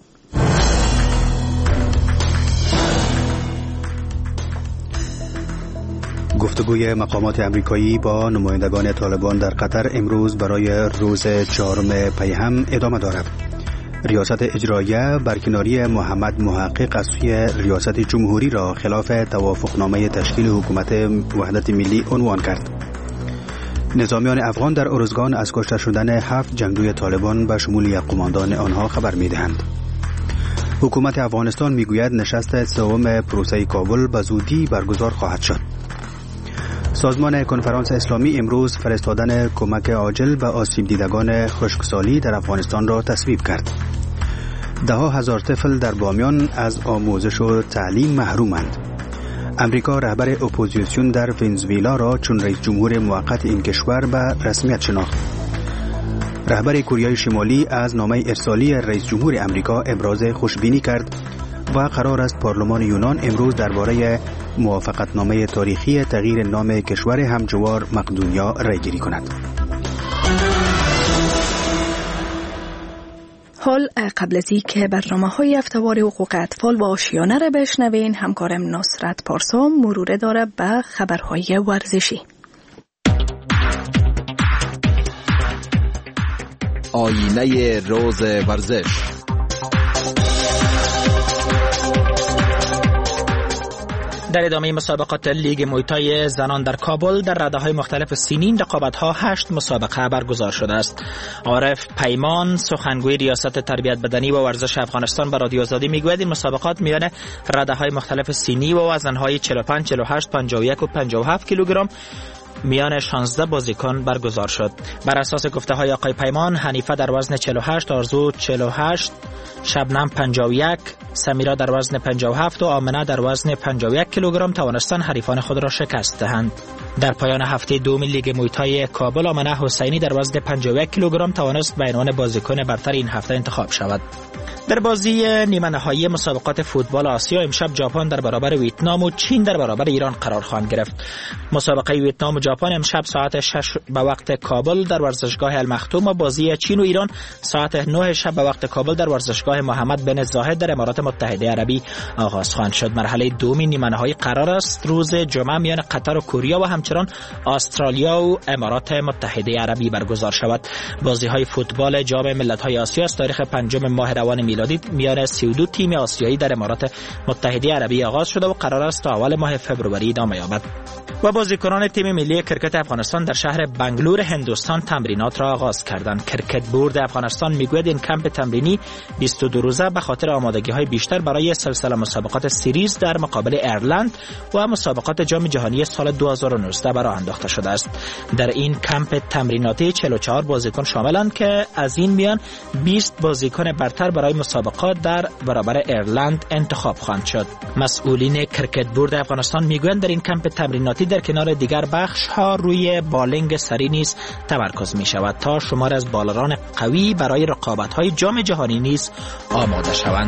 گفتگوی مقامات امریکایی با نمایندگان طالبان در قطر امروز برای روز چهارم پیهم ادامه دارد. ریاست اجراییه برکناری محمد محقق از سوی ریاست جمهوری را خلاف توافقنامه تشکیل حکومت وحدت ملی عنوان کرد. نظامیان افغان در ارزگان از کشته شدن هفت جنگجوی طالبان به شمول یک قماندان آنها خبر می‌دهند. حکومت افغانستان میگوید نشست سوم پروسه کابل به زودی برگزار خواهد شد. سازمان کنفرانس اسلامی امروز فرستادن کمک عاجل به آسیب دیدگان خشکسالی در افغانستان را تصویب کرد. ده ها هزار طفل در بامیان از آموزش و تعلیم محرومند. امریکا رهبر اپوزیسیون در ونزوئلا را چون رئیس جمهور موقت این کشور به رسمیت شناخت. رهبر کره شمالی از نامه ارسالی رئیس جمهور امریکا ابراز خوشبینی کرد و قرار است پارلمان یونان امروز درباره موافقتنامه تاریخی تغییر نام کشور همجوار مقدونیا رای گیری کند. حال قبل از اینکه برنامه‌های هفته‌وار حقوق اطفال و آشیانه را بشنوین، همکارم نصرت پارسا مرور داره به خبرهای ورزشی. آینه روز ورزش. در ادامه مسابقات لیگ مویتای زنان در کابل در رده‌های مختلف سینین رقابت‌ها هشت مسابقه برگزار شده است. عارف پیمان، سخنگوی ریاست تربیت بدنی و ورزش افغانستان به رادیو آزادی میگوید این مسابقات میان رده‌های مختلف سینی و وزن‌های چهل و پنج، چهل و هشت، پنجاه و یک و پنجاه و هفت کیلوگرم میان شانزده بازیکن برگزار شد. بر اساس گفته‌های آقای پیمان، حنیفه در وزن چهل و هشت، آرزو چهل و هشت، شبنم پنجاه و یک، سمیرا در وزن پنجاه و هفت و آمنه در وزن پنجاه و یک کیلوگرم توانستند حریفان خود را شکست دهند. در پایان هفته دوم لیگ مویتای کابل، آمنه حسینی در وزن پنجاه و یک کیلوگرم توانست به عنوان بازیکن برتر این هفته انتخاب شود. در بازی نیمه نهایی مسابقات فوتبال آسیا امشب ژاپن در برابر ویتنام و چین در برابر ایران قرار خواهند گرفت. مسابقه ویتنام و ژاپن امشب ساعت شش به وقت کابل در ورزشگاه المختوم و بازی چین و ایران ساعت نه شب به وقت کابل در ورزشگاه محمد بن زاید در امارات متحده عربی آغاز خواهند شد. مرحله دوم نیمه نهایی قرار است روز جمعه میان قطر و کره و همچنان استرالیا و امارات متحده عربی برگزار شود. بازی‌های فوتبال جام ملت‌های آسیا از تاریخ پنجم ماه روان میلادی میان سی و دو تیم آسیایی در امارات متحده عربی آغاز شده و قرار است تا اول ماه فوریه ادامه یابد. و بازیکنان تیم ملی کرکت افغانستان در شهر بنگلور هندوستان تمرینات را آغاز کردند. کرکت بورد افغانستان میگوید این کمپ تمرینی بیست و دو روزه به خاطر آمادگی‌های بیشتر برای سلسله مسابقات سیریز در مقابل ایرلند و مسابقات جام جهانی سال دو هزار و نوزده برآورده انداخته شده است. در این کمپ تمریناتی چهل و چهار بازیکن شاملند که از این میان بیست بازیکن برتر برای مسابقات در برابر ایرلند انتخاب خواهند شد. مسئولین کرکت بورد افغانستان میگویند در این کمپ تمریناتی در کنار دیگر بخش ها روی بالینگ سری نیز تمرکز می شود تا شمار از بالران قوی برای رقابت های جام جهانی نیز آماده شوند.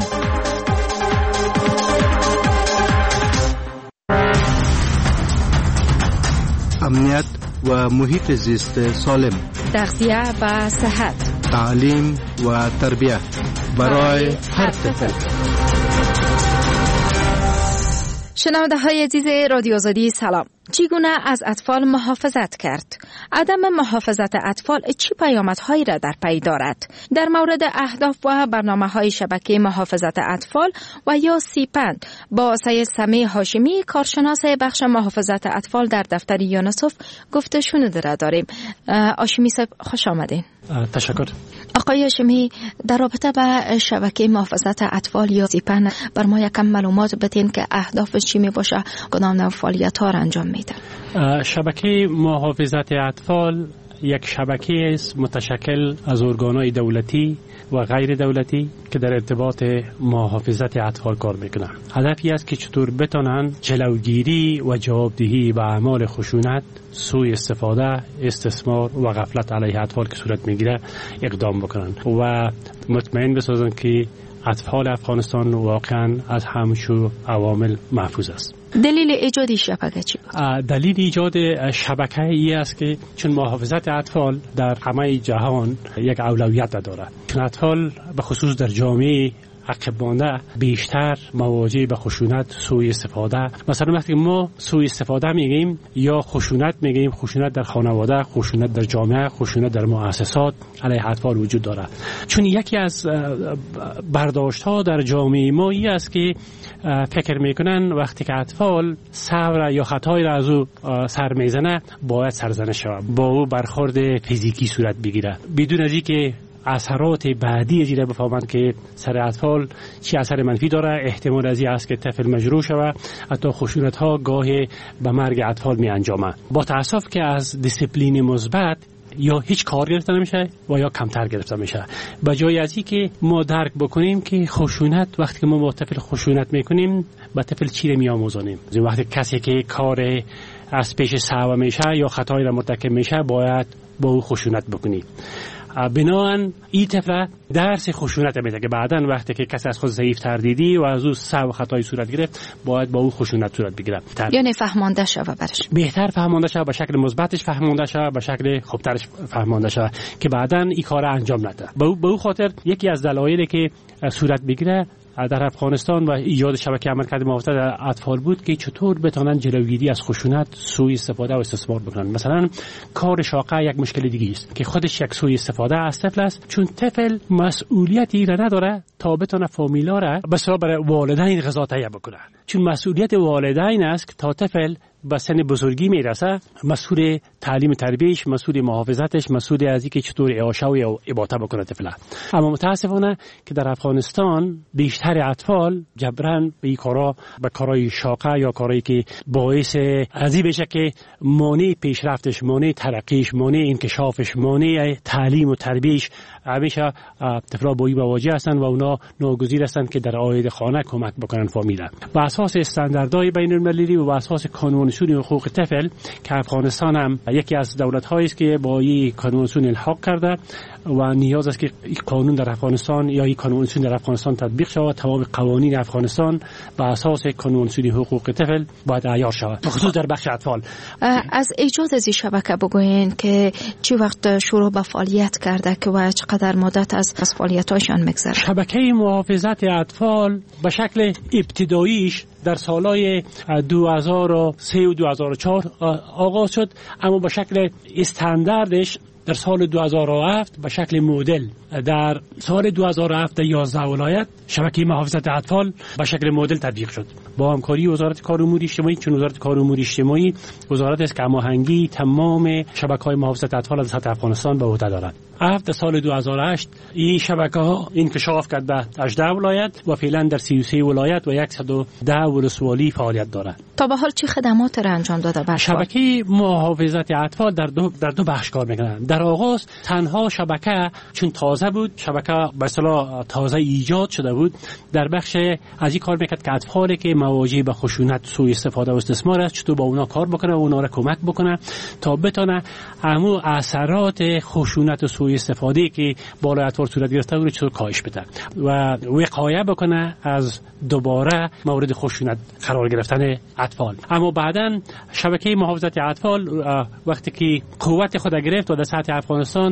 امنیت و محیط زیست سالم، تغذیه و صحت، تعلیم و تربیت برای هر طفل. شنونده های عزیز رادیو آزادی سلام. چگونه از اطفال محافظت کرد؟ عدم محافظت اطفال چه پیامدهایی را در پی دارد؟ در مورد اهداف و برنامه‌های شبکه محافظت اطفال و یا سیپند با سید سمیع هاشمی کارشناس بخش محافظت اطفال در دفتر یونیسف گفته شنوده را داریم. هاشمی صاحب خوش آمدین. تشکر. آقای هاشمی، در رابطه با شبکه محافظت اطفال یا سیپند بر ما یکم معلومات بدین که اهدافش چی می باشه، کدام نوع فعالیت‌ها را انجام میده؟ شبکه محافظت اطفال یک شبکه است متشکل از ارگان‌های دولتی و غیر دولتی که در ارتباط محافظت اطفال کار میکنند. هدفی است که چطور بتونن جلوگیری و جوابدهی به اعمال خشونت، سوء استفاده، استثمار و غفلت علیه اطفال که صورت میگیره اقدام بکنن و مطمئن بسازن که اطفال افغانستان واقعا از همشو عوامل محفوظ است. دلیل ایجاد شبکه چی بود؟ دلیل ایجاد شبکه ای است که چون محافظت اطفال در همه جهان یک اولویت دارد، چون اطفال به خصوص در جامعه عقب مانده بیشتر مواجه به خشونت، سوء استفاده. مثلا وقتی ما سوء استفاده میگیم یا خشونت میگیم، خشونت در خانواده، خشونت در جامعه، خشونت در مؤسسات علیه اطفال وجود دارد. چون یکی از برداشت ها در جامعه ما این است که فکر میکنن وقتی که اطفال صبر یا خطایی را از او سر میزنه باید سرزنش شود، با او برخورد فیزیکی صورت بگیره، بدون از اینکه اثرات بعدی از این را بفهمند که سر اطفال چی اثر منفی داره. احتمال از این است که طفل مجروح شود، حتی خشونت ها گاهی به مرگ اطفال می انجامه. با تاسف که از دیسیپلین مثبت یا هیچ کار گرفته نمیشه و یا کمتر گرفته میشه. به جای از اینکه ما درک بکنیم که خشونت، وقتی که ما با طفل خشونت میکنیم با طفل چی رو میآموزانیم. وقتی کسی که کار از پیش صعب میشه یا خطایی را مرتکب میشه باید با او خشونت بکنی. بنابراین این طفل درس خشونت میده که بعداً وقتی که کسی از خود ضعیف تر دیدی و از او سو خطای صورت گرفت باید با او خشونت صورت بگیره. یعنی فهمانده شوه برش، بهتر فهمانده شوه، به شکل مثبتش فهمانده شوه، به شکل خوبترش فهمانده شوه که بعداً این کار انجام نده. به او خاطر یکی از دلایلی که صورت بگیره در افغانستان و ایجاد شبکه عملکرد محافظت اطفال بود که چطور بتونن جلوگیری از خشونت، سوء استفاده و استثمار بکنن. مثلا کار شاقه یک مشکل دیگه است که خودش یک سوء استفاده از طفل است، چون طفل مسئولیتی را نداره تا بتونه فامیلا را به صورت برای والدین غذا تهیه بکنه، چون مسئولیت والدین است که تا طفل به سن بزرگی میرسه مسئول تعلیم تربیتش، مسئول محافظتش، مسئول از اینکه چطور اعاشه و اباطه بکنه طفل. اما متاسفانه که در افغانستان بیشتر اطفال جبران به این کارا، به کارهای شاقه یا کارهایی که باعث ازی بشه که مانع پیشرفتش، مانع ترقیش، مانع انکشافش، مانع تعلیم و تربیتش همیشه طفلا با این مواجه هستند و اونا ناگزیر هستند که در عاید خانه کمک بکنن فامیلا. بر اساس استانداردهای بین المللی و بر اساس قانون حقوق طفل که افغانستان هم یکی از دولت‌هایی است که با این قانون الحاق کرده و نیاز است که این قانون در افغانستان یا این قانون در افغانستان تطبیق شود. تمام قوانین افغانستان بر اساس قانون حقوق طفل باید عیار شود، بخصوص در بخش اطفال. از ایجاد از این شبکه بگوین که چه وقت شروع به فعالیت کرده که و چقدر مدت از از فعالیتاشان میگذره؟ شبکه محافظت اطفال به شکل ابتداییش در سالهای دو هزار و سه و دو هزار و چهار آغاز شد، اما به شکل استانداردش در سال دو هزار و هفت به شکل مدل در سال دو هزار و هفت در یازده ولایت شبکه محافظت اطفال به شکل مدل تطبیق شد با همکاری وزارت کار امور اجتماعی. چون وزارت کار امور اجتماعی وزارت است که هماهنگی تمام شبکه‌های محافظت اطفال از سطح افغانستان به عهده دارد. هفت سال دو هزار و هشت این شبکه ها انکشاف کرد به هجده ولایت و فعلا در سی و سه ولایت و صد و ده ولسوالی فعالیت دارد. تا به حال چه خدمات را انجام داده به شبکه محافظت اطفال؟ در دو در دو بخش کار میکنن. در آغاز تنها شبکه چون تازه بود، شبکه به اصطلاح تازه ایجاد شده بود، در بخش از این کار میکرد که اطفالی که مواجه به خشونت، سوء استفاده و استثمار است چطور با اونا کار بکنه و اونا را کمک بکنه تا بتونه همون اثرات خشونت و سوء استفاده که بالای اطفال صورت گرفته بود چطور کاهش بده و وقایه بکنه از دوباره مورد خشونت قرار گرفتن اطفال. اما بعداً شبکه محافظت اطفال وقتی که قوت خود گرفت و در سطح افغانستان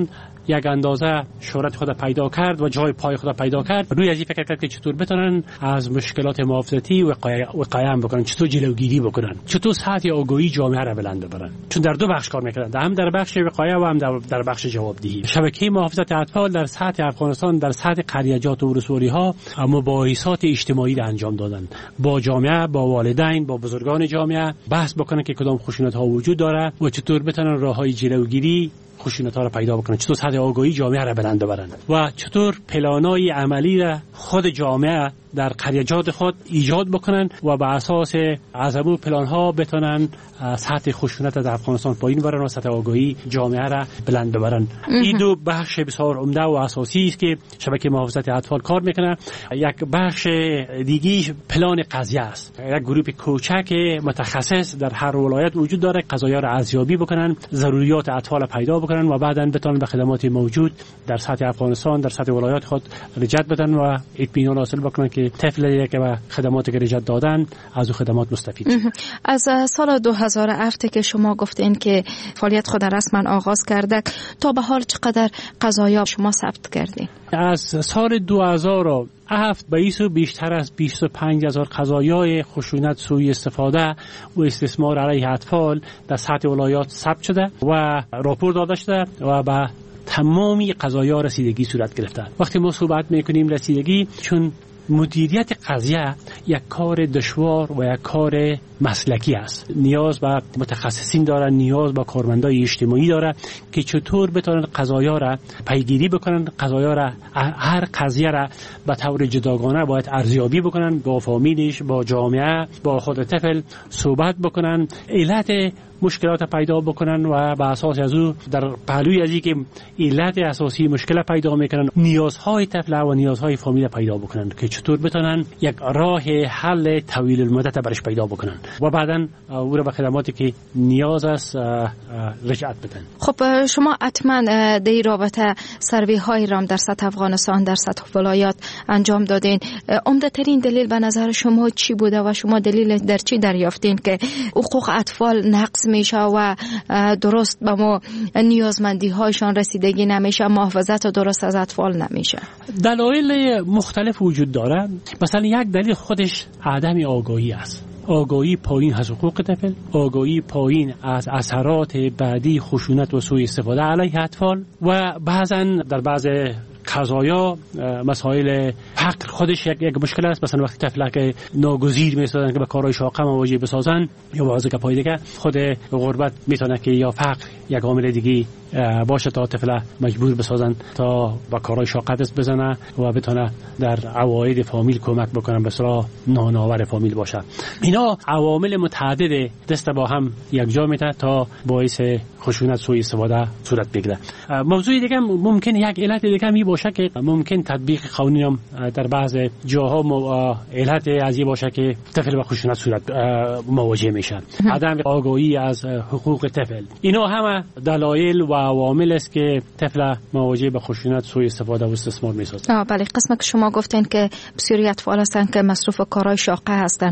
یک اندازه شهرت خود پیدا کرد و جای پای خود پیدا کرد، روی از این فکر کرد که چطور بتونن از مشکلات محافظتی وقایع بکنن، چطور جلوگیری بکنن، چطور سطح آگاهی جامعه را بلند ببرن. چون در دو بخش کار میکردن، هم در بخش وقایع و هم در بخش جوابدهی. شبکه محافظت اطفال در سطح افغانستان در سطح قریجات و ولسوالی ها مباحثات اجتماعی را انجام دادن، با جامعه، با والدین، با بزرگان جامعه بحث بکنن که کدام خشونت ها وجود داره و چطور بتونن راههای جلوگیری خشونت ها را پیدا بکنن، چطور سطح آگاهی جامعه را بلند ببرن و چطور پلانای عملی را خود جامعه در قریجات خود ایجاد بکنن و بر اساس عزمو پلان ها بتونن سطح خشونت در افغانستان پایین ببرن و سطح آگاهی جامعه را بلند ببرن. این دو بخش بسیار عمده و اساسی است که شبکه محافظت اطفال کار میکنه. یک بخش دیگه پلان قضیه است. یک گروه کوچک متخصص در هر ولایت وجود داره، قضایا را ارزیابی بکنن، ضروریات اطفال را پیدا بکنن و بعداً بتونن به خدمات موجود در سطح افغانستان در سطح ولایات خود رجعت بدن و اطمینان حاصل بکنن که طفلی که به خدماتی که رجعت دادن از اون خدمات مستفید شد. از سال دو هزار و هفت که شما گفتین که فعالیت خود رسما آغاز کرده تا به حال چقدر قضایا شما ثبت کردین؟ از سال دو هزار و هفت به ایسو بیشتر از بیست و پنج هزار قضایای خشونت، سوء استفاده و استثمار علیه اطفال در سطح ولایات ثبت شده و راپور داده شده و به تمامی قضایا رسیدگی صورت گرفته. وقتی ما صحبت میکنیم رسیدگی، چون مدیریت قضیه یک کار دشوار و یک کار مسلکی است، نیاز به متخصصین داره، نیاز به کارمندای اجتماعی داره که چطور بتونن قضایا را پیگیری بکنن، قضایا را هر قضیه را به طور جداگانه باید ارزیابی بکنن، با فامیلش، با جامعه، با خود طفل صحبت بکنن، علت مشکلات پیدا بکنن و به اساس از او در پهلوی از اینکه علت اساسی مشکل پیدا میکنن، نیازهای طفل و نیازهای فامیل پیدا بکنن که چطور بتونن یک راه حل طویل المدت برش پیدا بکنن و بعداً او را به خدماتی که نیاز است رجعت بدن. خب شما حتما در این رابطه سروی های رام در سطح افغانستان در سطح ولایات انجام دادین. عمده ترین دلیل به نظر شما چی بوده و شما دلیل در چی دریافتین که حقوق اطفال نقض میشه و درست به ما نیازمندی هایشان رسیدگی نمیشه، محافظت درست از اطفال نمیشه؟ دلایل مختلف وجود داره. مثلا یک دلیل خودش عدم آگاهی است. آگاهی پایین از حقوق طفل، آگاهی پایین از اثرات بعدی خشونت و سوء استفاده علیه اطفال و بعضا در بعض قضایا مسائل فقر خودش یک, یک مشکل است. مثلا وقتی طفل که ناگزیر میسازن که به کارهای شاقه مواجه بسازن یا بعضی که پای دیگه خود غربت میتونه که یا فقر یک عامل دیگه باشه تا طفل مجبور بسازن تا با کارهای شاقه دست بزنه و بتونه در عواید فامیل کمک بکنن به اصطلاح نانآور فامیل باشه. اینا عوامل متعدد دست با هم یکجا میته تا باعث خشونت سوء استفاده صورت بگیره. موضوع دیگه ممکن یک علت دیگه می باشه که ممکن تطبیق قانونی هم در بعض جاها علت از این باشه که طفل با خشونت صورت مواجه میشن. عدم آگاهی از حقوق طفل، اینا همه دلایل و عوامل است که طفل مواجه به خشونت سوء استفاده و استثمار میسازه. بله، قسمت که شما گفتین که بسیاری اطفال هستن که مصروف کارهای شاقه هستن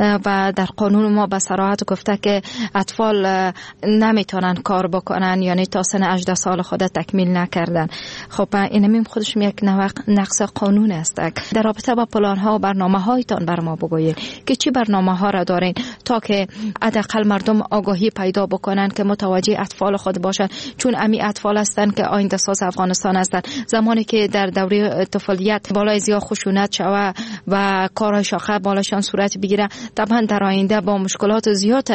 و در قانون ما به صراحت گفته که اطفال نمیتونن کار بکنن، یعنی تا سن هجده سال خود تکمیل نکردن. خب اینم خودش یک نقص قانون است. در رابطه با پلان ها و برنامه هایتان بر ما بگویید که چی برنامه ها را دارین تا که حداقل مردم آگاهی پیدا بکنن که متوجه اطفال خود باشن، چون امی اطفال هستن که آینده ساز افغانستان هستن. زمانی که در دوره طفولیت بالای زیاد خشونت شوه و کارهای شاقه بالاشان صورت بگیره، طبعا در آینده با مشکلات زیاد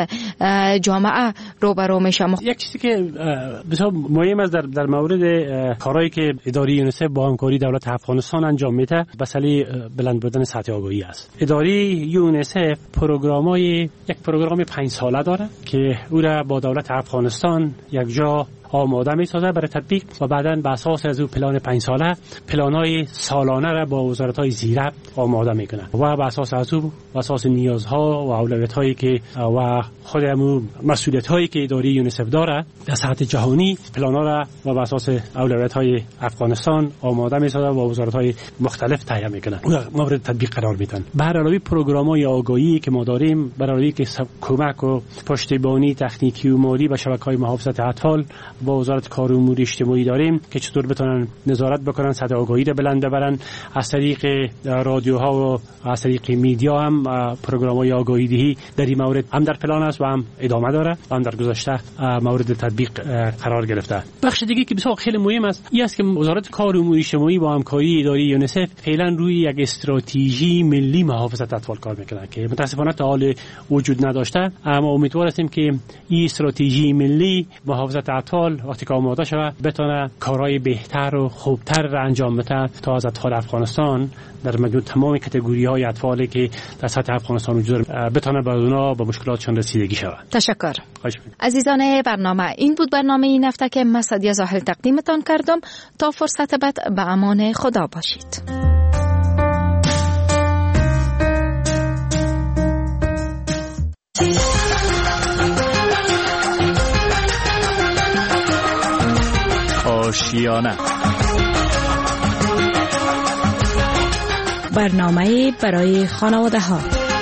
جامعه روبرو میشه. یک چیزی که بسیار مهم است در در مورد کارهایی که اداره یونیسف با همکاری دولت افغانستان انجام میده، مسئله بلند بردن سطح آگاهی است. اداره یونیسف پروگرامای یک پروگرام پنج ساله داره که او را با دولت افغانستان یک جا آماده می‌سازه برای تطبیق و بعداً به اساس از او پلان پنج ساله پلان‌های سالانه را با وزارت‌های زیربط آماده می‌کنه و به اساس از او به اساس نیازها و اولویت‌هایی که و خودمون مسئولیت‌هایی که اداره یونیسف داره در سطح جهانی پلان‌ها را و به اساس اولویت‌های افغانستان آماده می‌سازه و وزارت‌های مختلف تهیه می‌کنه و مورد تطبیق قرار میدن. به هر حال پروگرام‌های آگاهی که ما داریم برای که کمک و پشتیبانی تکنیکی و مالی به شبکه‌های محافظت اطفال با وزارت کار و امور اجتماعی داریم که چطور بتونن نظارت بکنن، سطح آگاهی رو بلند ببرن. از طریق رادیوها و از طریق میدیا هم پروگرام‌های آگاهی دهی در این مورد هم در پلان است و هم ادامه داره و هم در گذشته مورد تطبیق قرار گرفته. بخش دیگه که بسیار خیلی مهم است این است که وزارت کار و امور اجتماعی با همکاری اداره یونیسف فعلا روی یک استراتژی ملی محافظت اطفال کار میکنه که متاسفانه تا حال وجود نداشته، اما امیدوار هستیم که این استراتژی ملی محافظت اطفال وقتی که آماده شود بتونه کارهای بهتر و خوبتر را انجام بده تا از اطفال افغانستان در مجموع تمام کاتگوری‌های اطفالی که در سطح افغانستان وجود دارند بتونه به اونا با مشکلاتشون رسیدگی شود. تشکر. عزیزان برنامه، این بود برنامه این هفته که من سعدیه زاهل تقدیمتان کردم. تا فرصت بعد به امان خدا باشید. آشیانه، برنامه برای خانواده ها.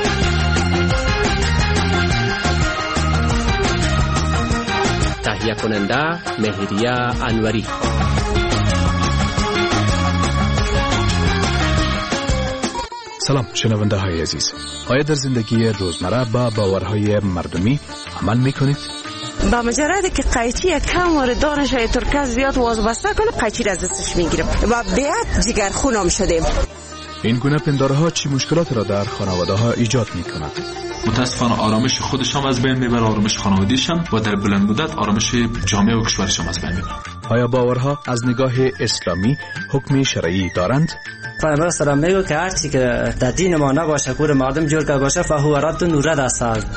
تهیه کننده مهریه انوری. سلام شنونده های عزیز، آیا در زندگی روزمره با باورهای مردمی عمل میکنید؟ با مجرد که قیچی کم وارد دانش های ترکه زیاد وازبسته کنه قیچی را از دستش میگیرم و بیاد جگر خونم شدیم. این گونه پندارها چی مشکلات را در خانواده ها ایجاد میکند؟ متاسفانه آرامش خودش هم از بین میبره، آرامش خانوادگیش هم و در بلند مدت آرامش جامعه و کشورش هم از بین میبره. آیا باورها از نگاه اسلامی حکم شرعی دارند؟ پیامبر سلام میگه که هر چی که در دین ما نباشه کور مردم جور کرده باشه فهو رد و نورد است.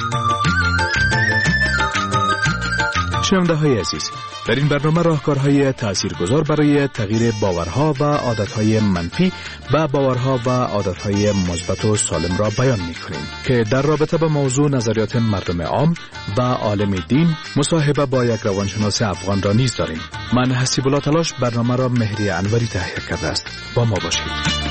شنونده های عزیز، در این برنامه راهکارهای تاثیرگذار برای تغییر باورها و عادتهای منفی به باورها و عادتهای مثبت و سالم را بیان می‌کنیم که در رابطه با موضوع نظریات مردم عام و عالم دین مصاحبه با یک روانشناس افغان را نیز داریم. من حسیب الله تلاش برنامه را مهریه انوری تهیه کرده است. با ما باشید.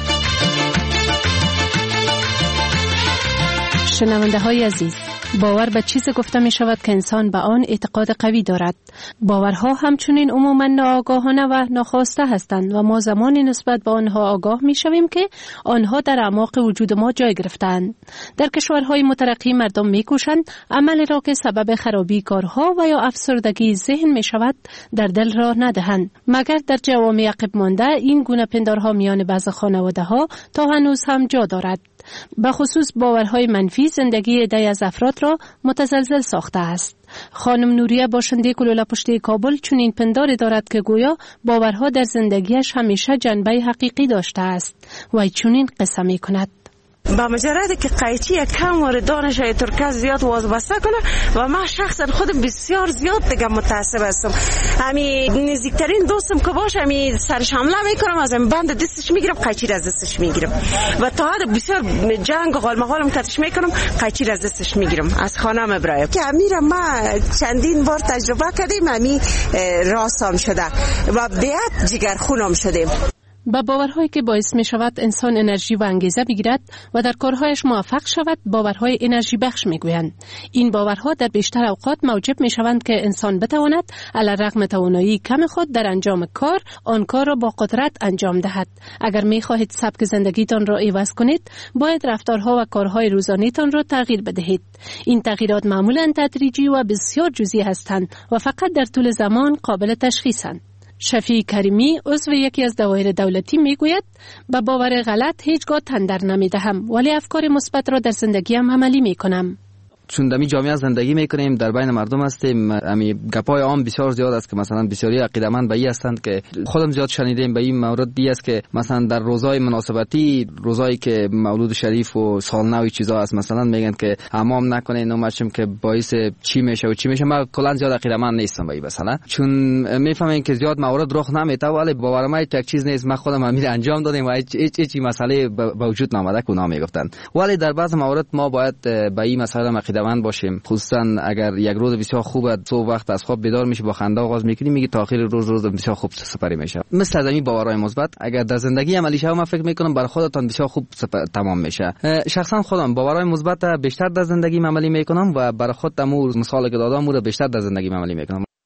شنونده های عزیز، باور به چیز گفته می شود که انسان به آن اعتقاد قوی دارد. باورها همچنین عموما ناآگاهانه و ناخواسته هستند و ما زمانی نسبت به آنها آگاه می شویم که آنها در اعماق وجود ما جای گرفتند. در کشورهای مترقی مردم می کوشند عملی را که سبب خرابی کارها و یا افسردگی ذهن می شود در دل را ندهند، مگر در جوامع عقب مانده این گونه پندارها میان بعض خانواده ها تا هنوز هم جا دارد. به خصوص باورهای منفی زندگی عده‌ای از افراد را متزلزل ساخته است. خانم نوریه باشنده کلوله پشتی کابل چنین پنداری دارد که گویا باورها در زندگیش همیشه جنبه حقیقی داشته است و چنین قصه می کند. با مجرد که قیچی کم وارد دانش های ترکه زیاد وازبسته کنه و من شخصا خودم بسیار زیاد دیگه متعصب هستم. همین نزدیکترین دوستم که باشه همین سرش حمله میکنم، از این بند دستش میگیرم، قیچی را از دستش میگیرم و تا حد بسیار جنگ و غالمغالم کتش میکنم، قیچی را از دستش میگیرم، از خانه مبرایم که امیر ما چندین بار تجربه کردیم، همین راستم شده و بیاد جگر خونم شدیم. با باورهایی که باعث می شود انسان انرژی و انگیزه بگیرد و در کارهایش موفق شود باورهای انرژی بخش می گویند. این باورها در بیشتر اوقات موجب می شوند که انسان بتواند علیرغم توانایی کم خود در انجام کار آن کار را با قدرت انجام دهد. اگر می خواهید سبک زندگیتان را عوض کنید باید رفتارها و کارهای روزانه‌تان را تغییر بدهید. این تغییرات معمولا تدریجی و بسیار جزئی هستند و فقط در طول زمان قابل تشخیصند. شفیع کریمی عضو یکی از دوایر دولتی میگوید به باور غلط هیچگاه تن در نمیدهم ولی افکار مثبت را در زندگیم عملی میکنم. چون در جامعه زندگی میکنیم، در بین مردم هستیم، امی گپای عام بسیار زیاد است که مثلا بسیاری عقیده‌مند به این هستند که خودم زیاد شنیدیم به این مورد دی است که مثلا در روزهای مناسبتی، روزایی که مولود شریف و سالنو چیزا است، مثلا میگن که حمام نکنین و مچم که باعث چی میشه و چی میشه. من کلا زیاد عقیده‌مند نیستم به این مثلا، چون میفهمم که زیاد مورد رخ نمیته ولی باور ما یک چیز نیست. من خودم همین انجام دادم و هیچ هیچ مسئله به وجود نامده که اونا میگفتن، ولی در بعض موارد ما باید به این مسئله عقیده‌مند باشیم. خصوصا اگر یک روز بسیار خوبه، صبح وقت از خواب بیدار میشی با خنده آغاز میکنی، میگی تا آخر روز روز بسیار خوب سپری میشه. مثل از این باورهای مثبت اگر در زندگی عملی شه، من فکر میکنم برای خودتان بسیار خوب تمام میشه. شخصا خودم باورهای مثبت بیشتر در زندگی عملی میکنم و برای خودم مثال که دادم رو بیشتر در زندگی عملی میکنم.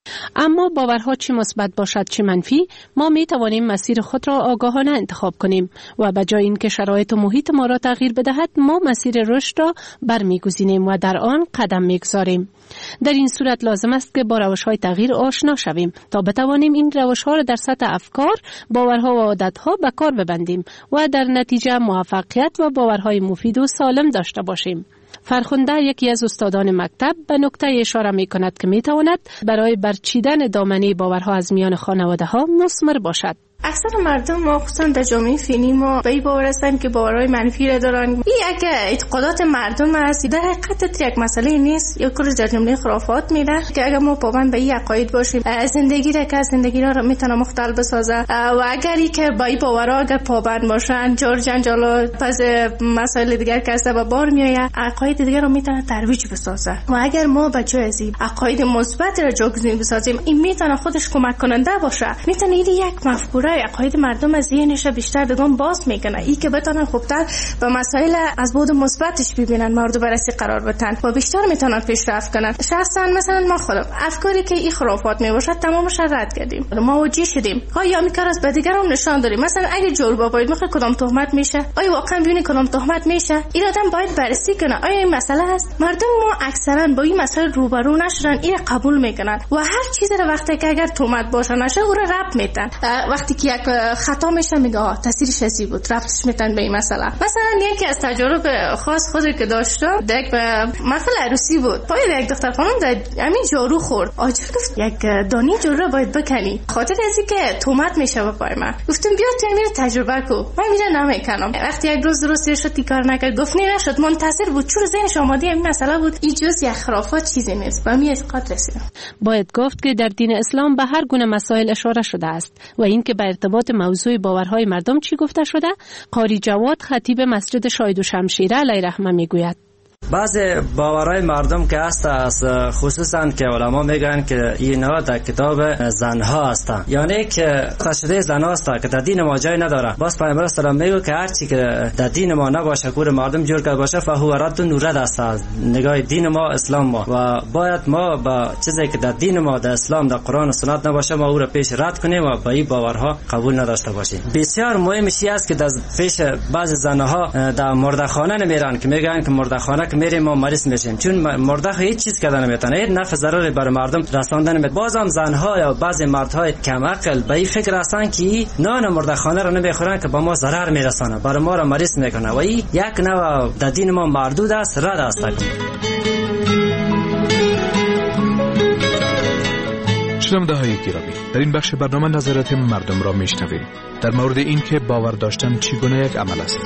اما باورها چه مثبت باشد چه منفی، ما می توانیم مسیر خود را آگاهانه انتخاب کنیم و به جای اینکه شرایط و محیط ما را تغییر بدهد، ما مسیر رشد را برمیگزینیم و در آن قدم میگذاریم. در این صورت لازم است که با روش‌های تغییر آشنا شویم تا بتوانیم این روش‌ها را در سطح افکار، باورها و عادت‌ها به کار ببندیم و در نتیجه موفقیت و باورهای مفید و سالم داشته باشیم. فرخنده یکی از استادان مکتب به نکته اشاره می کند که می تواند برای برچیدن دامنه باورها از میان خانواده ها مثمر باشد. اکثر مردم ما خصوصا در جامعه فعلی ما به این باور هستند که باورهای منفی را دارن. این اگه اعتقادات مردم است، در حقیقت یک مسئله نیست، یا کل در جمله خرافات میره که اگه ما پابند به این عقاید باشیم، زندگی را که زندگی را میتونه مختل بسازه و اگری که با این باورها اگر پابند باشن، جور جنجال پس مسائل دیگر که سبب بار میآید، عقاید دیگر رو میتونه ترویج بسازه. و اگر ما بچه از این عقاید مثبت را جایگزین بسازیم، این میتونه خودش کمک کننده باشه، میتونه این یک مفکوره عقاید مردم از ذهنش بیشتر دگان باز میکنه، ای که بتونن خوبتر به مسائل از بعد مثبتش ببینن، مورد بررسی قرار بدن و بیشتر میتونن پیشرفت کنن. شخصا مثلا ما خودم افکاری که این خرافات میباشد تمامش رد کردیم، ما وجی شدیم، ها یا میکار از به دیگران نشان داریم. مثلا اگه جور باید میخواد کدام تهمت میشه، آیا واقعا ببینید کدام تهمت میشه، این آدم باید بررسی کنه آیا این مسئله است. مردم ما اکثرا با این مسائل روبرو نشدن، این قبول میکنن و هر چیزی رو وقتی که اگر تهمت باشه نشه او رو رد میدن. وقتی که یک خطا میشه میگه آه تاثیرش چی بود، ربطش میتن به این مسئله. مثلا یکی از تجارب خاص خودی که داشتم، یک محفل عروسی بود، پای یک دختر خانم در همین جارو خورد، آجر گفت یک دانی جارو باید بکنی، خاطر از اینکه تهمت میشه به پای من. گفتم بیا تو میره تجربه کو، من میره نمیکنم. وقتی یک روز درست شد کار نکرد، گفت نه نشد، منتظر بود چون ذهنش آماده این مسئله بود، این جز یک خرافات چیزی نیست. و می اعتقاد رسیدم. باید گفت که در دین اسلام به هر گونه مسائل اشاره شده است و اینکه به ارتباط موضوع باورهای مردم چی گفته شده، قاری جواد خطیب مسجد شاهد و شمشیره علیه رحمه میگوید. بعض باورهای مردم که هست است، خصوصا که علما میگن که اینا در کتاب زنها هستن، یعنی که خشده زن هست که در دین ما جای نداره. باز پیامبر اسلام میگه که هر چی که در دین ما نباشه، کور مردم جور کرده باشه، فهو رد و رد است از نگاه دین ما، اسلام ما، و باید ما با چیزی که در دین ما، در اسلام، در قرآن و سنت نباشه، ما او را پیش رد کنیم و با این باورها قبول نداشته باشیم. بسیار مهم چیزی است که در پیش بعض زنها در مردخانه نمیرن که میگن که مردخانه که میریم ما مریض میشیم، چون مرده هیچ چیز کردن نمیتونه، هیچ نفع ضرری برای مردم رساندن نمیتونه. بازم زنها یا بعضی مردهای کم عقل به این فکر هستن که نان مردخانه رو نمیخورن که با ما ضرر میرسانه، برای ما رو مریض میکنه و این یک نوع در دین ما مردود است، رد است. شنونده های گرامی، در این بخش برنامه نظرات مردم را میشنویم در مورد این که باور داشتن چگونه یک عمل است.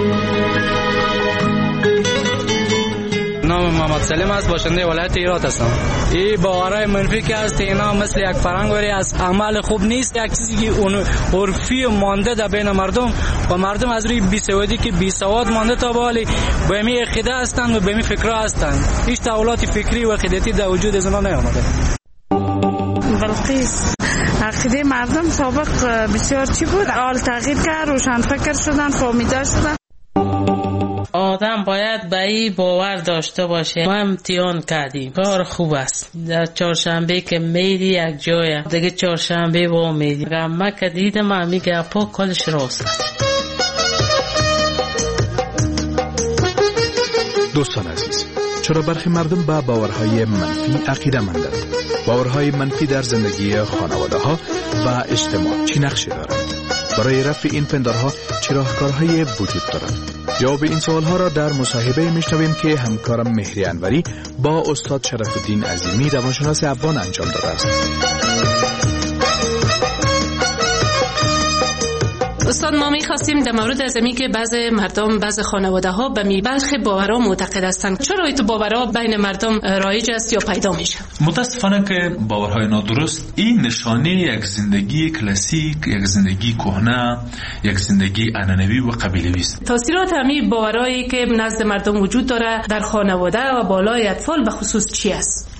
نام محمد سلیم است، باشنده ولایت هرات هستم. این باورهای منفی که است، اینا مثل یک فرهنگی است، عمل خوب نیست، یک چیزی که اون عرفی مانده در بین مردم و مردم از روی بیسوادی که بیسواد مانده تا بالی به می عقیده هستند و به می فکر هستند. هیچ تحولات فکری و عقیدتی در وجود از اونها نیامده. بلقیس، عقیده مردم سابق بسیار چی بود؟ حال تغییر کرد، روشن فکر شدن، فهمیده شدن. آدم باید به این باور داشته باشه. ما امتحان کردیم، کار خوب است. در چهارشنبه که میری یک جای دیگه چهارشنبه با میری. اگر ما که دیدم من میگه پا کلش راست. دوستان عزیز، چرا برخی مردم به باورهای منفی عقیده مندند؟ باورهای منفی در زندگی خانواده ها و اجتماع چی نقشی دارند؟ برای رفع این پندارها چه راهکارهایی وجود دارند؟ جواب این سوالها را در مصاحبه میشنویم که همکارم مهری انوری با استاد شرف الدین عظیمی روانشناس افغان انجام داده است. استاد، ما می‌خواستیم در مورد از اینکه که بعض مردم، بعض خانواده ها به میبلخ باورها معتقد هستند، چرا این باورها بین مردم رایج است یا پیدا میشه؟ متاسفانه که باورهای نادرست این نشانه یک زندگی کلاسیک، یک زندگی کهنه، یک زندگی عنعنوی و قبیله‌ای است. تاثیرات همین باورایی که نزد مردم وجود داره در خانواده و بالای اطفال به خصوص چی است؟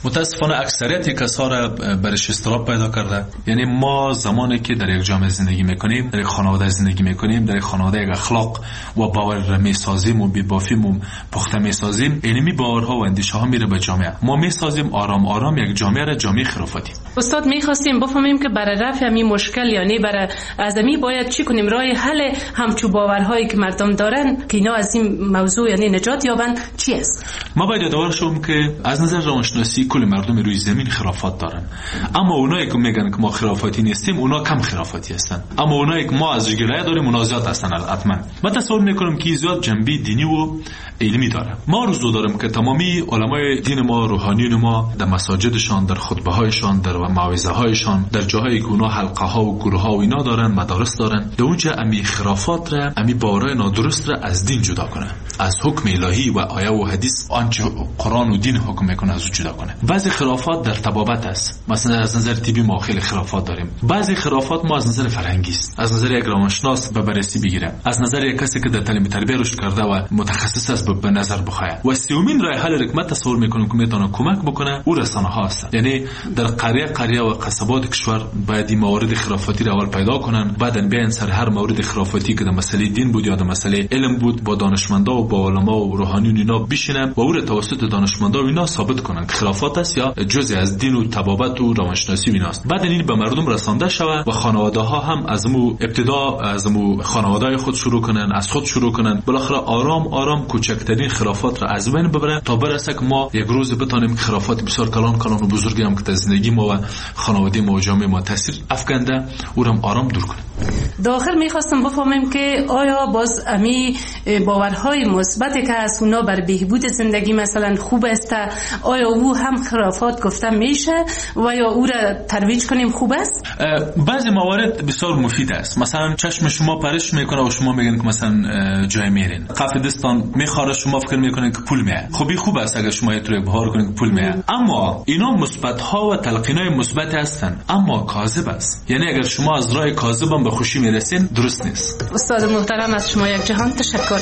متاسفانه اکثریت کسا را برش اضطراب پیدا کرده. یعنی ما زمانی که در یک جامعه زندگی میکنیم، در یک خانواده زندگی میکنیم، در یک خانواده یک اخلاق و باور را میسازیم و بی‌بافیم و پخته میسازیم، اینمی باورها و اندیشه ها میره به جامعه. ما میسازیم آرام آرام یک جامعه را جامعه خرافاتی. استاد میخواستیم بفهمیم که برای رفع همین مشکل، یعنی برای ازمی باید چی کنیم؟ راه حل همچو باورهایی که مردم دارن که اینا از این موضوع یعنی نجات یابن چی است؟ ما باید یادآور شوم که از نظر روانشناسی کل مردم روی زمین خرافات دارن، اما اونایی که میگن که ما خرافاتی نیستیم اونا کم خرافاتی هستن، اما اونایی که ما از گلایه داریم اونا زیاد هستن. حتما من تصور میکنم که زیاد جنبه دینی و علمی داره. ما روزو دارم که تمامی علمای دین ما، روحانیون ما در مساجدشان، در خطبه هایشان، در موعظه هایشان، در جاهایی که اونا حلقه ها و گروه ها و اینا دارن، مدارس دارن، در اونجا امی خرافات را، امی باورهای نادرست را از دین جدا کنه، از حکم الهی و آیه و حدیث آنچه قرآن و دین حکم میکنه از اون جدا کنه. بعضی خرافات در طبابت است. مثلا از نظر طبی ما خیلی خرافات داریم. بعضی خرافات ما از نظر فرهنگی است. از نظر یک روانشناس به بررسی بگیره، از نظر یک کسی که در تعلیم تربیت رشد کرده و متخصص است به نظر بخواه. و سومین راه حل که من تصور میکنم که میتونه کمک بکنه او رسانه ها است. یعنی در قریه قریه و قصبات کشور باید این موارد خرافاتی را اول پیدا کنن، بعداً بیان سر هر مورد خرافاتی که در مسئله دین بود یا در مسئله علم بود با دانشمندا و با علما و روحانیون اینا بشینن و او را توسط دانشمندا و اینا ثابت کنن که خرافات است یا جزء از دین و طبابت و روانشناسی ایناست. بعد این به مردم رسانده شود و خانواده ها هم از مو ابتدا از مو خانواده خود شروع کنن، از خود شروع کنن، بالاخره آرام آرام کوچکترین خرافات را از بین ببرن تا برسه که ما یک روز بتونیم خرافات بسیار کلان کلان و بزرگی هم که در زندگی ما و خانواده ما و جامعه ما تاثیر افکنده او را آرام دور کنیم. داخل میخواستم بفهمیم که آیا باز امی باورهای مثبتی که از اونا بر بهبود زندگی مثلا خوب است، آیا او هم خرافات گفته میشه و یا او را ترویج کنیم خوب است؟ بعضی موارد بسیار مفید است. مثلا چشم شما پرش میکنه و شما میگن که مثلا جای میرین، کف دستان میخوره شما فکر میکنین که پول میاد. خب این خوب است اگر شما یه طور بهار کنین که پول میاد، اما اینا مثبت ها و تلقینای مثبت هستن اما کاذب است. یعنی اگر شما از راه کاذب به خوشی میرسین درست نیست. استاد محترم از شما یک جهان تشکر.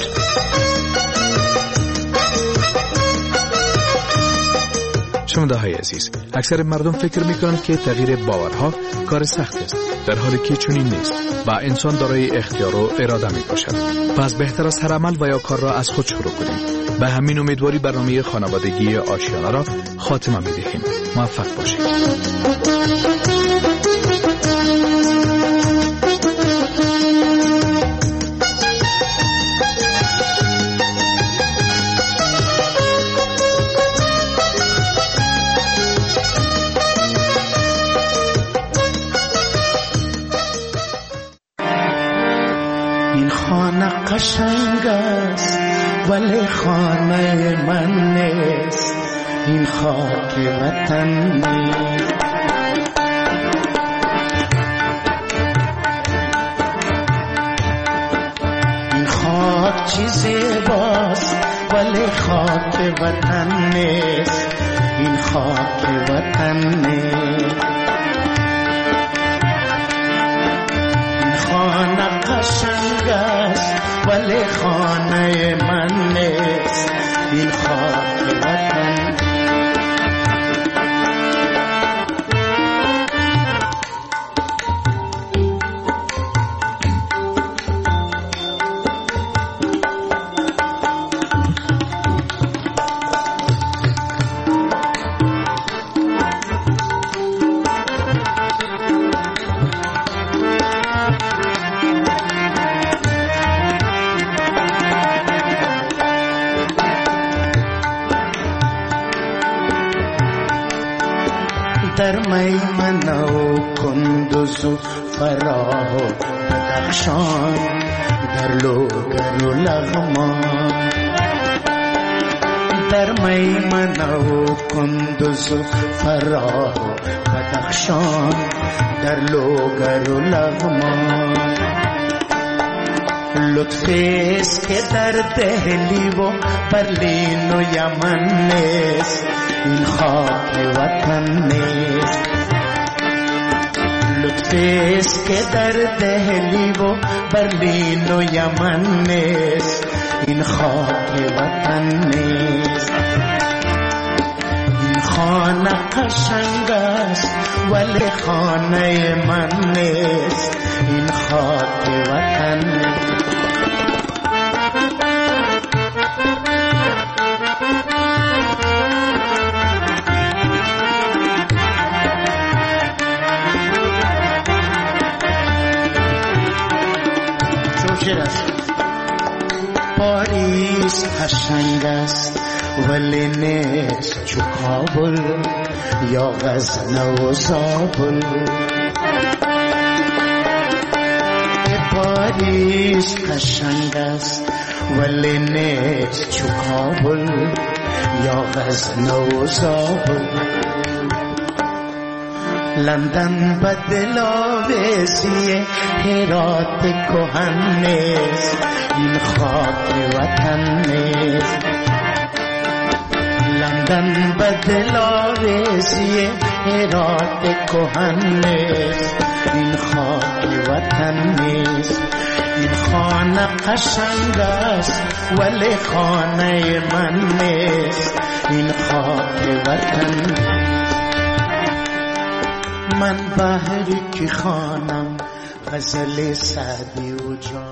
شنونده های عزیز، اکثر مردم فکر میکنند که تغییر باورها کار سخت است، در حالی که چنین نیست و انسان دارای اختیار و اراده می باشد. پس بهتر است هر عمل و یا کار را از خود شروع کنیم. به همین امیدواری برنامه خانوادگی آشیانه را خاتمه می دهیم. موفق باشید. قشنگ است ولی خانه من نیست، این خاک وطن نیست. این خاک چیزی باست ولی خاک وطن نیست، این خاک وطن نیست. این خانه قشنگ است ولی خانه من نیست، این خاک وطن. در میمنه و کندوز و فراه و بدخشان، در لوگر و لغمان. در میمنه و کندوز و فراه و بدخشان، در لوگر و لغمان. لطفیست که در دهلی و برلین و یمن نیست، این خاک وطن نیست. لطفیست که در دهلی و برلین و یمن نیست، این خاک وطن نیست. این خانه قشنگ است ولی خانه من نیست، این خاک وطن نیست. پاریس قشنگ است ولی نیست چو کابل یا غزنه و زابل. پاریس قشنگ است ولی نیست چو کابل یا غزنه و زابل. لندن به دلاویزی هرات کهن نیست، این خاک وطن نیست. لندن به دلاویزی هرات کهن نیست، این خاک وطن نیست. این خانه قشنگ است ولی خانه من نیست، این خاک وطن نیست. من بحری که خانم غزل سعدی و جان